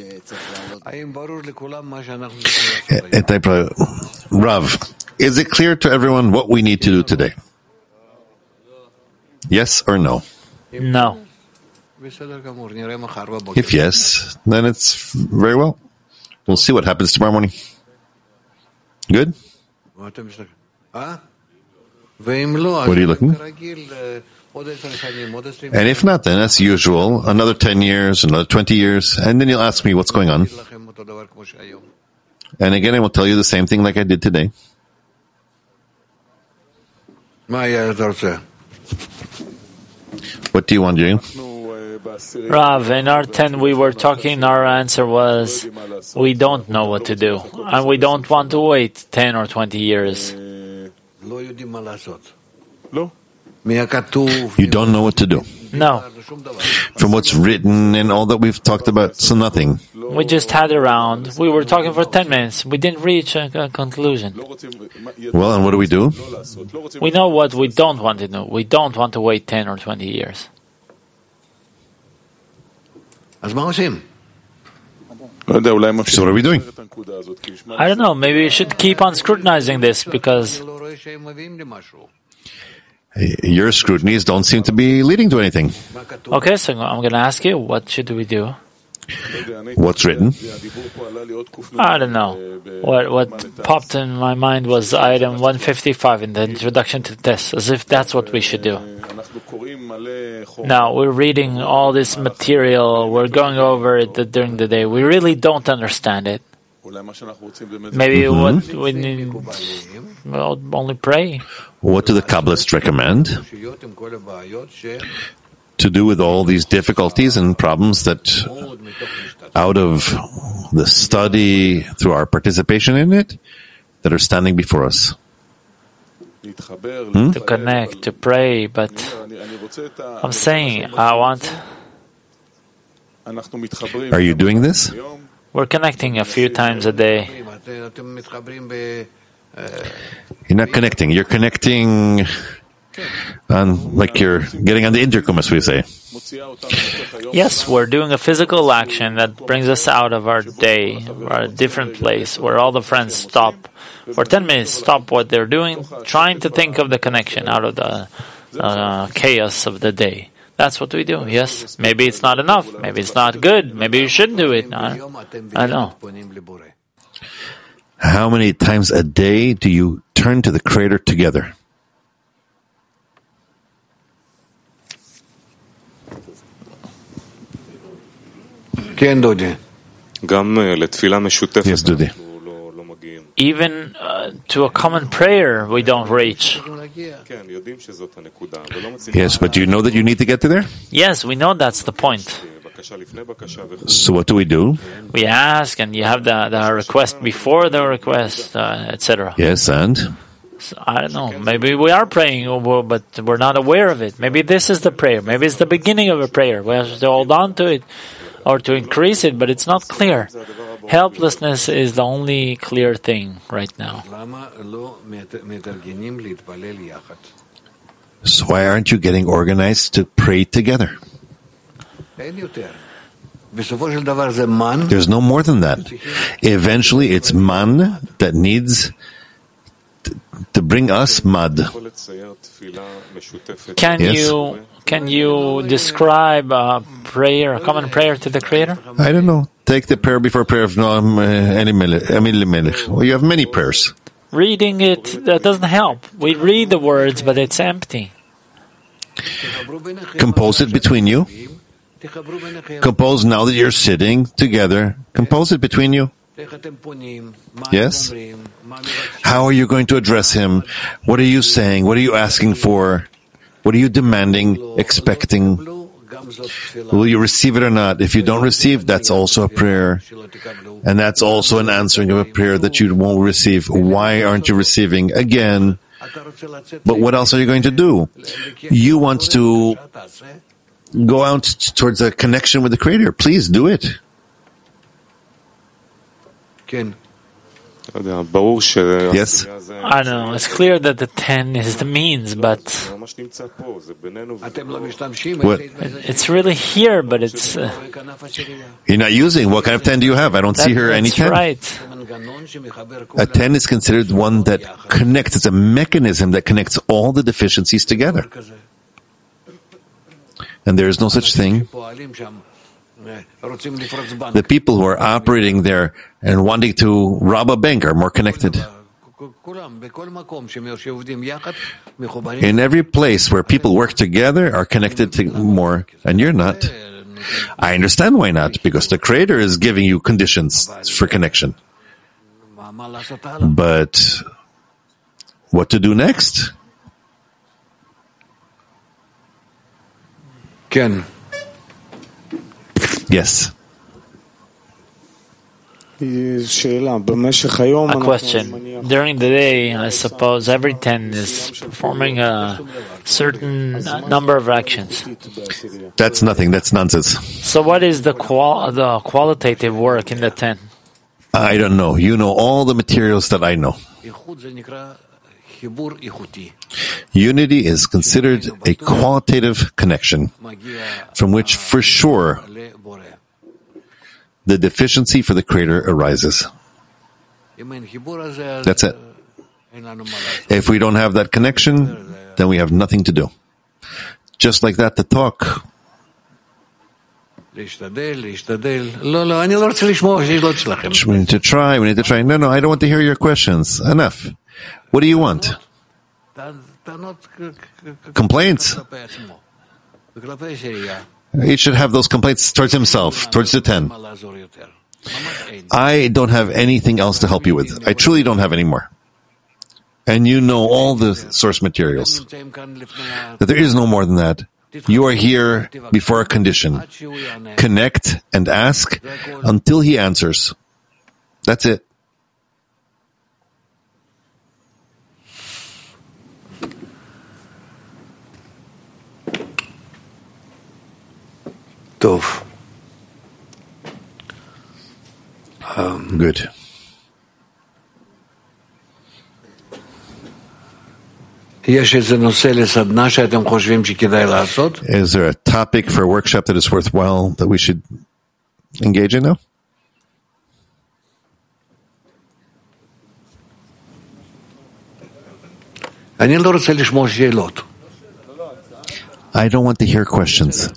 Speaker 1: Rav, is it clear to everyone what we need to do today? Yes or no?
Speaker 2: No.
Speaker 1: If yes, then it's very well. We'll see what happens tomorrow morning. Good? What are you looking? And if not, then as usual, another ten years, another twenty years, and then you'll ask me what's going on. And again, I will tell you the same thing like I did today. What do you want, Jay?
Speaker 2: Rav, in our ten we were talking, our answer was, we don't know what to do, and we don't want to wait ten or twenty years.
Speaker 1: You don't know what to do.
Speaker 2: No.
Speaker 1: From what's written and all that we've talked about, so nothing.
Speaker 2: We just had around. We were talking for ten minutes. We didn't reach a, a conclusion.
Speaker 1: Well, and what do we do?
Speaker 2: We know what we don't want to do. We don't want to wait ten or twenty years.
Speaker 1: So what are we doing?
Speaker 2: I don't know. Maybe we should keep on scrutinizing this, because
Speaker 1: your scrutinies don't seem to be leading to anything.
Speaker 2: Okay, so I'm going to ask you, what should we do?
Speaker 1: What's written?
Speaker 2: I don't know. What what popped in my mind was item one fifty-five in the introduction to this, as if that's what we should do. Now, we're reading all this material, we're going over it during the day. We really don't understand it. Maybe mm-hmm. what we need, well, only pray.
Speaker 1: What do the Kabbalists recommend to do with all these difficulties and problems that out of the study, through our participation in it, that are standing before us? Hmm?
Speaker 2: To connect, to pray, but I'm saying, I want...
Speaker 1: Are you doing this?
Speaker 2: We're connecting a few times a day.
Speaker 1: You're not connecting. You're connecting on, like you're getting on the intercom, as we say.
Speaker 2: Yes, we're doing a physical action that brings us out of our day, or a different place, where all the friends stop for ten minutes, stop what they're doing, trying to think of the connection out of the uh, chaos of the day. That's what we do, yes. Maybe it's not enough. Maybe it's not good. Maybe you shouldn't do it. I, I know.
Speaker 1: How many times a day do you turn to the Creator together?
Speaker 3: Yes,
Speaker 1: Dudi.
Speaker 2: Even uh, to a common prayer, we don't reach.
Speaker 1: Yes, but do you know that you need to get to there?
Speaker 2: Yes, we know that's the point.
Speaker 1: So what do we do?
Speaker 2: We ask, and you have the, the request before the request, uh, et cetera.
Speaker 1: Yes, and?
Speaker 2: So, I don't know. Maybe we are praying, but we're not aware of it. Maybe this is the prayer. Maybe it's the beginning of a prayer. We have to hold on to it or to increase it, but it's not clear. Helplessness is the only clear thing right now.
Speaker 1: So why aren't you getting organized to pray together? There's no more than that. Eventually, it's man that needs to, to bring us mad.
Speaker 2: Can
Speaker 1: yes?
Speaker 2: you can you describe a prayer, a common prayer to the Creator?
Speaker 1: I don't know. Take the prayer before prayer of Noam Elimelech. Well, you have many prayers.
Speaker 2: Reading it, that doesn't help. We read the words, but it's empty.
Speaker 1: Compose it between you. Compose now that you're sitting together. Compose it between you. Yes? How are you going to address him? What are you saying? What are you asking for? What are you demanding, expecting? Will you receive it or not? If you don't receive, that's also a prayer. And that's also an answering of a prayer that you won't receive. Why aren't you receiving? Again. But what else are you going to do? You want to go out towards a connection with the Creator. Please do it. Yes?
Speaker 2: I don't know. It's clear that the ten is the means, but
Speaker 1: what?
Speaker 2: It's really here, but it's... Uh,
Speaker 1: You're not using. What kind of ten do you have? I don't
Speaker 2: that,
Speaker 1: see here any ten.
Speaker 2: Right.
Speaker 1: A ten is considered one that connects. It's a mechanism that connects all the deficiencies together. And there is no such thing. The people who are operating there and wanting to rob a bank are more connected. In every place where people work together are connected to more, and you're not. I understand why not, because the Creator is giving you conditions for connection. But what to do next?
Speaker 3: Ken.
Speaker 1: Yes.
Speaker 2: A question. During the day, I suppose every ten is performing a certain number of actions.
Speaker 1: That's nothing. That's nonsense.
Speaker 2: So what is the qual the qualitative work in the ten?
Speaker 1: I don't know. You know all the materials that I know. Unity is considered a qualitative connection from which, for sure, the deficiency for the Creator arises. That's it. If we don't have that connection, then we have nothing to do. Just like that, the talk. We need to try, we need to try. No, no, I don't want to hear your questions. Enough. What do you want? Complaints? He should have those complaints towards himself, towards the ten. I don't have anything else to help you with. I truly don't have any more. And you know all the source materials. That there is no more than that. You are here before a condition. Connect and ask until he answers. That's it. Um, Good.
Speaker 3: Is there
Speaker 1: a topic for a workshop that is worthwhile that we should engage in now?
Speaker 3: I
Speaker 1: don't want to hear questions.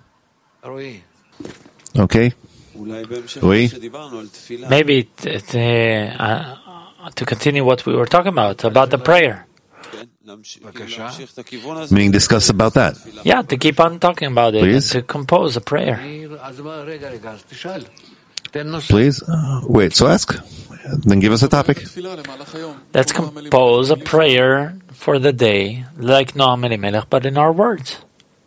Speaker 1: Okay? Oui?
Speaker 2: Maybe t- t- uh, to continue what we were talking about, about the prayer.
Speaker 1: Meaning discuss about that.
Speaker 2: Yeah, to keep on talking about it.
Speaker 1: Please?
Speaker 2: To compose a prayer.
Speaker 1: Please? Uh, wait, so ask. Then give us a topic.
Speaker 2: Let's compose a prayer for the day, like Noam Elimelech, but in our words.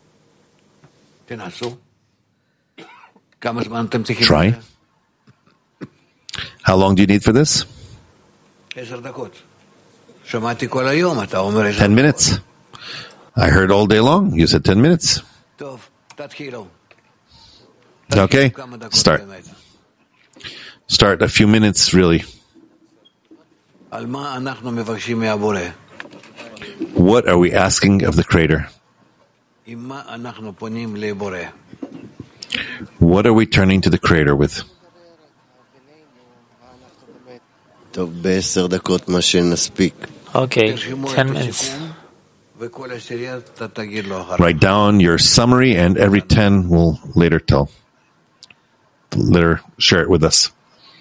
Speaker 1: Try. How long do you need for this? Ten minutes. I heard all day long. You said ten minutes. Okay, start. Start a few minutes, really. What are we asking of the Creator? What are we turning to the Creator with?
Speaker 2: Okay, ten minutes.
Speaker 1: Write down your summary, and every ten will later tell. Later share it with us.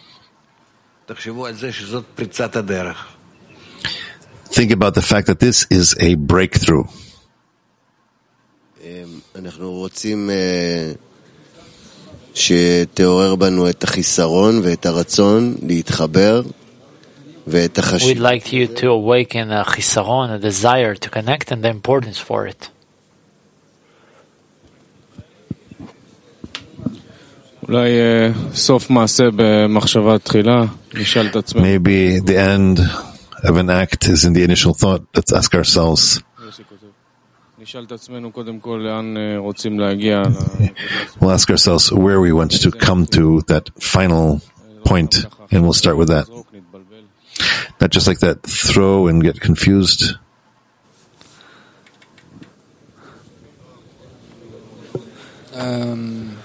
Speaker 1: Think about the fact that this is a breakthrough.
Speaker 2: We'd like you to awaken a chisaron, a desire to connect, and the importance for it.
Speaker 4: Maybe
Speaker 1: the end of an act is in the initial thought. Let's ask ourselves. We'll ask ourselves where we want to come to that final point, and we'll start with that. Not just like that, throw and get confused.
Speaker 2: Um,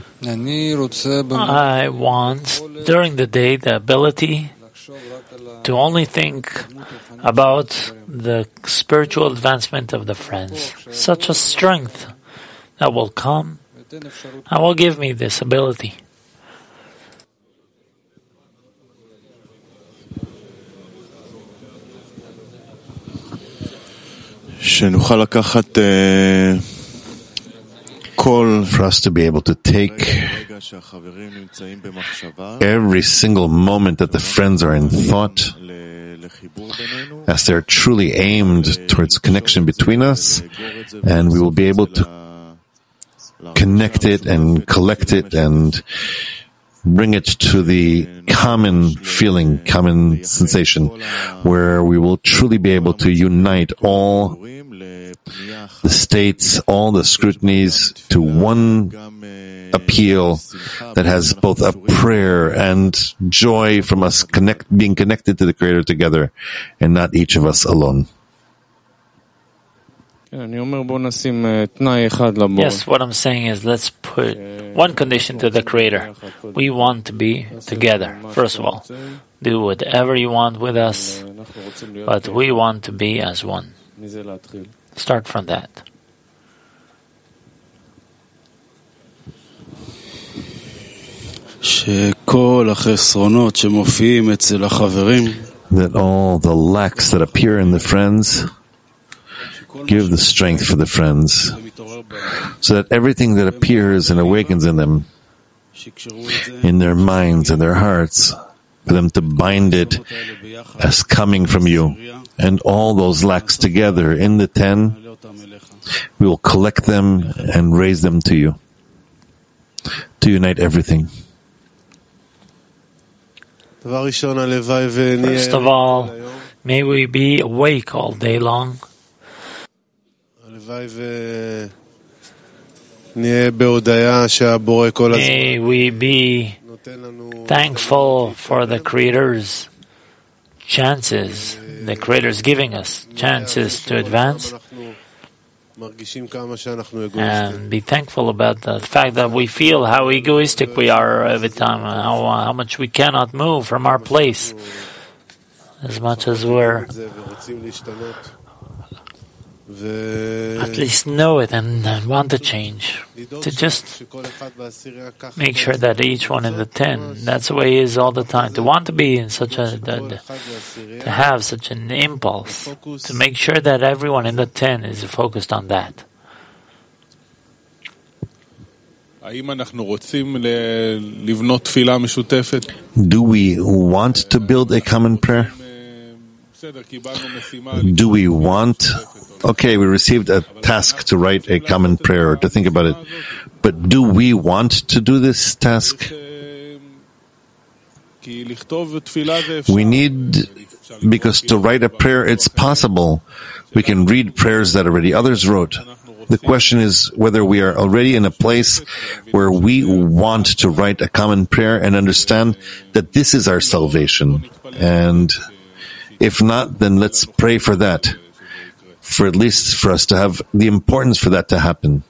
Speaker 2: I want, during the day, the ability to only think about the spiritual advancement of the friends. Such a strength that will come and will give me this ability.
Speaker 1: for us to be able to take every single moment that the friends are in thought, as they're truly aimed towards connection between us, and we will be able to connect it and collect it and bring it to the common feeling, common sensation, where we will truly be able to unite all the states, all the scrutinies to one appeal that has both a prayer and joy from us connect, being connected to the Creator together, and not each of us alone.
Speaker 2: Yes, what I'm saying is let's put one condition to the Creator. We want to be together, first of all. Do whatever you want with us, but we want to be as one. Start from that.
Speaker 1: That all the lacks that appear in the friends give the strength for the friends, so that everything that appears and awakens in them, in their minds and their hearts, for them to bind it as coming from you, and all those lacks together in the ten, we will collect them and raise them to you, to unite everything.
Speaker 2: First of all, may we be awake all day long. May we be thankful for the Creator's chances, the Creator's giving us chances to advance, and be thankful about the fact that we feel how egoistic we are every time, how, how much we cannot move from our place, as much as we're at least know it and want to change, to just make sure that each one in the ten, that's the way it is all the time, to want to be in such a, to have such an impulse, to make sure that everyone in the ten is focused on that.
Speaker 1: Do we want to build a common prayer? Do we want... Okay, we received a task to write a common prayer or to think about it, but do we want to do this task? We need, because to write a prayer, it's possible. We can read prayers that already others wrote. The question is whether we are already in a place where we want to write a common prayer and understand that this is our salvation. And if not, then let's pray for that, for at least for us to have the importance for that to happen.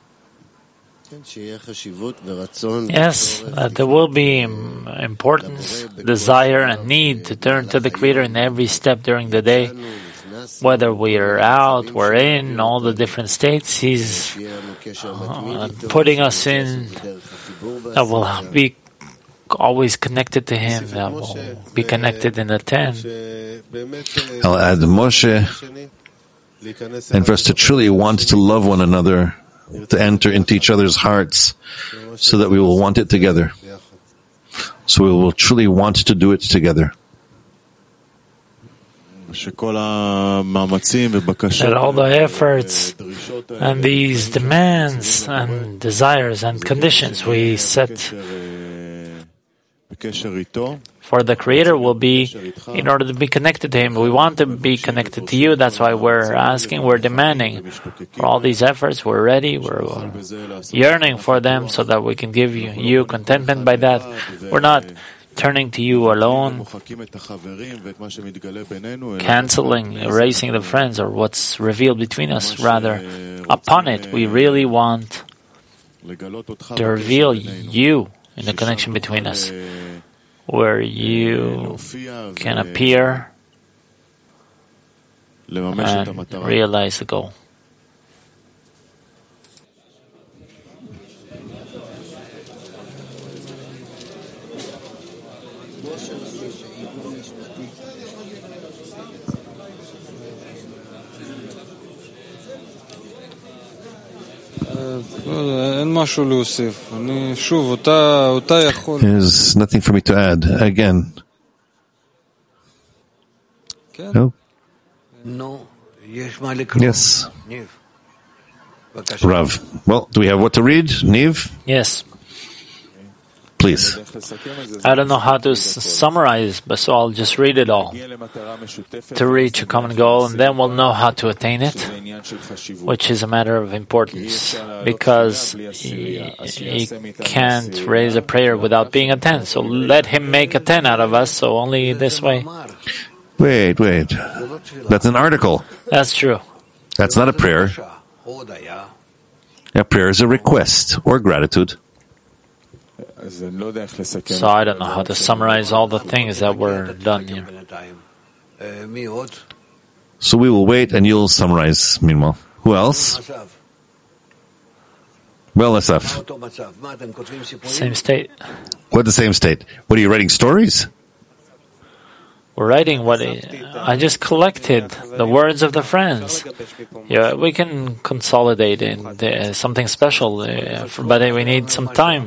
Speaker 2: Yes, that there will be importance, desire, and need to turn to the Creator in every step during the day. Whether we are out, we're in, all the different states, He's uh, putting us in that will be always connected to Him, that will be connected in the ten.
Speaker 1: I'll add Moshe, and for us to truly want to love one another, to enter into each other's hearts, so that we will want it together. So we will truly want to do it together.
Speaker 2: That all the efforts and these demands and desires and conditions we set for the Creator will be in order to be connected to Him. We want to be connected to You. That's why we're asking, we're demanding for all these efforts. We're ready. We're yearning for them so that we can give You, you contentment by that. We're not turning to You alone, canceling, erasing the friends or what's revealed between us. Rather, upon it, we really want to reveal You in the connection between us, where You can appear and realize the goal.
Speaker 1: There's nothing for me to add. Again. No?
Speaker 3: No.
Speaker 1: Yes. Rav. Well, do we have what to read? Niv?
Speaker 2: Yes.
Speaker 1: Please.
Speaker 2: I don't know how to s- summarize, but so I'll just read it all. To reach a common goal, and then we'll know how to attain it, which is a matter of importance, because he, he can't raise a prayer without being a ten. So let him make a ten out of us, so only this way.
Speaker 1: Wait, wait. That's an article.
Speaker 2: That's true.
Speaker 1: That's not a prayer. A prayer is a request or gratitude.
Speaker 2: So I don't know how to summarize all the things that were done here.
Speaker 1: So we will wait and you'll summarize meanwhile. Who else? Well, Asaf.
Speaker 2: Same state.
Speaker 1: What the same state? What are you writing stories?
Speaker 2: We're writing what I, I just collected the words of the friends. Yeah, we can consolidate in uh, something special, uh, for, but we need some time.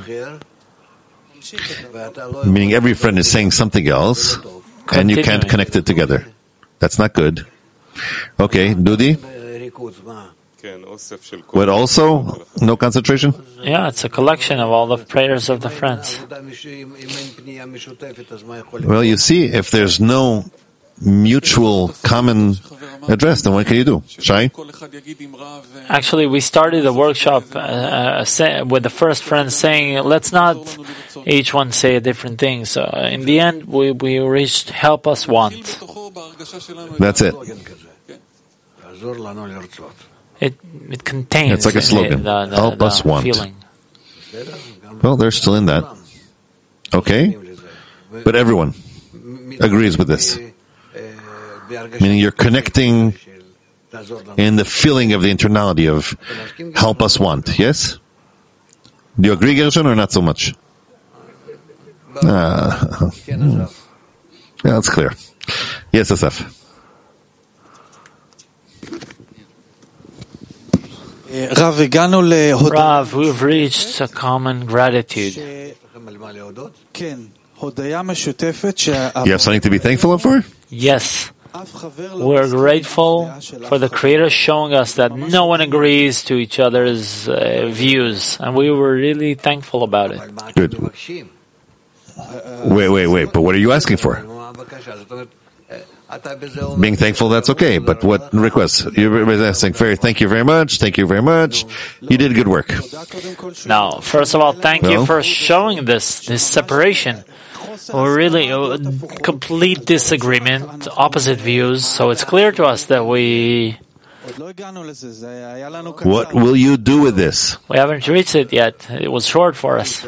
Speaker 1: Meaning every friend is saying something else, and you can't connect it together. That's not good. Okay, Dudi? What also? No concentration?
Speaker 2: Yeah, it's a collection of all the prayers of the friends.
Speaker 1: Well, you see, if there's no mutual common address, then what can you do? Shai?
Speaker 2: Actually, we started the workshop uh, uh, say, with the first friend saying, let's not each one say a different thing. So uh, in the end, we, we reached help us want.
Speaker 1: That's it.
Speaker 2: It it contains
Speaker 1: It's like a slogan.
Speaker 2: The, the,
Speaker 1: help
Speaker 2: the
Speaker 1: us want.
Speaker 2: Feeling.
Speaker 1: Well, they're still in that. Okay? But everyone agrees with this. Meaning you're connecting in the feeling of the internality of help us want. Yes? Do you agree, Gershon, or not so much? Ah, yeah, that's clear. Yes, Asaf.
Speaker 2: Rav, we've reached a common gratitude.
Speaker 1: You have something to be thankful for?
Speaker 2: Yes. We're grateful for the Creator showing us that no one agrees to each other's uh, views, and we were really thankful about it.
Speaker 1: Good. Wait, wait, wait, but what are you asking for? Being thankful, that's okay, but what requests? You're asking, thank you very much, thank you very much, you did good work.
Speaker 2: Now, first of all, thank
Speaker 1: well,
Speaker 2: you for showing this, this separation. We're really a complete disagreement, opposite views, so it's clear to us that we...
Speaker 1: What will you do with this?
Speaker 2: We haven't reached it yet. It was short for us.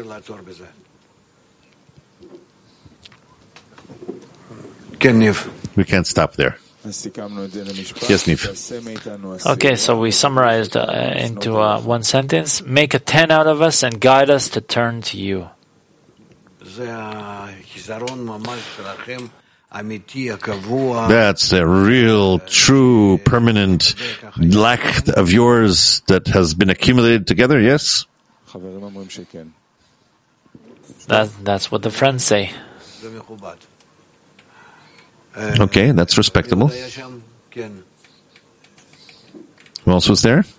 Speaker 1: We can't stop there. Yes, Niv.
Speaker 2: Okay, so we summarized uh, into uh, one sentence. Make a ten out of us and guide us to turn to you.
Speaker 1: That's a real, true, permanent lack of yours that has been accumulated together, yes?
Speaker 2: That, that's what the friends say.
Speaker 1: Okay, that's respectable. Who else was there?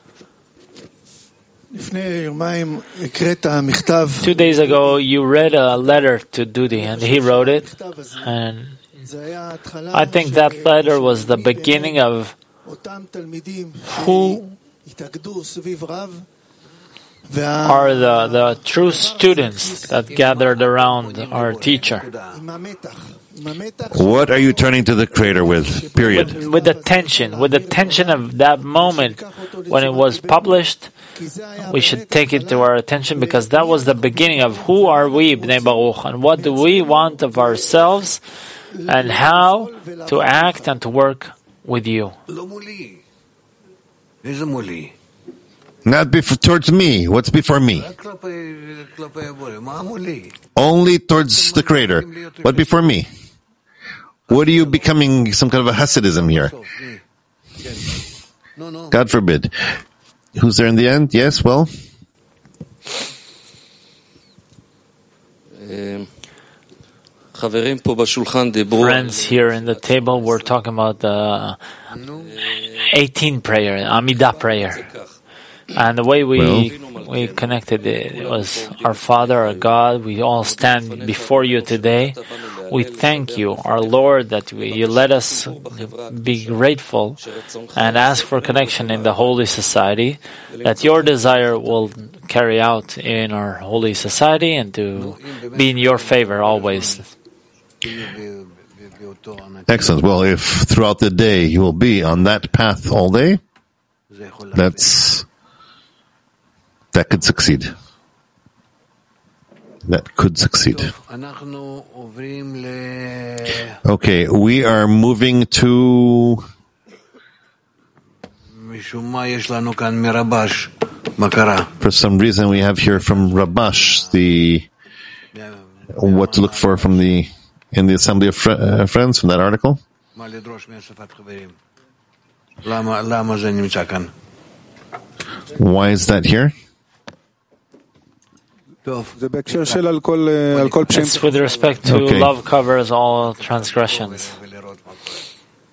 Speaker 2: Two days ago, you read a letter to Dudi, and he wrote it. And I think that letter was the beginning of who are the, the true students that gathered around our teacher.
Speaker 1: What are you turning to the Creator with? Period.
Speaker 2: With, with the tension, with the tension of that moment when it was published, we should take it to our attention, because that was the beginning of who are we, Bnei Baruch, and what do we want of ourselves, and how to act and to work with you.
Speaker 1: Not before, towards me. What's before me? Only towards the Creator. What before me? What are you becoming, some kind of a Hasidism here? God forbid. Who's there in the end? Yes, well?
Speaker 2: Friends here in the table were talking about the eighteen prayer, Amidah prayer. And the way we well, we connected it was, our Father, our God, we all stand before you today. We thank you, our Lord, that we, you let us be grateful and ask for connection in the Holy Society, that your desire will carry out in our Holy Society and to be in your favor always.
Speaker 1: Excellent. Well, if throughout the day you will be on that path all day, that's that could succeed. That could succeed. Okay, we are moving to. For some reason, we have here from Rabash the what to look for from the in the Assembly of Fr- uh, Friends from that article. Why is that here?
Speaker 2: It's with respect to okay. Love covers all transgressions.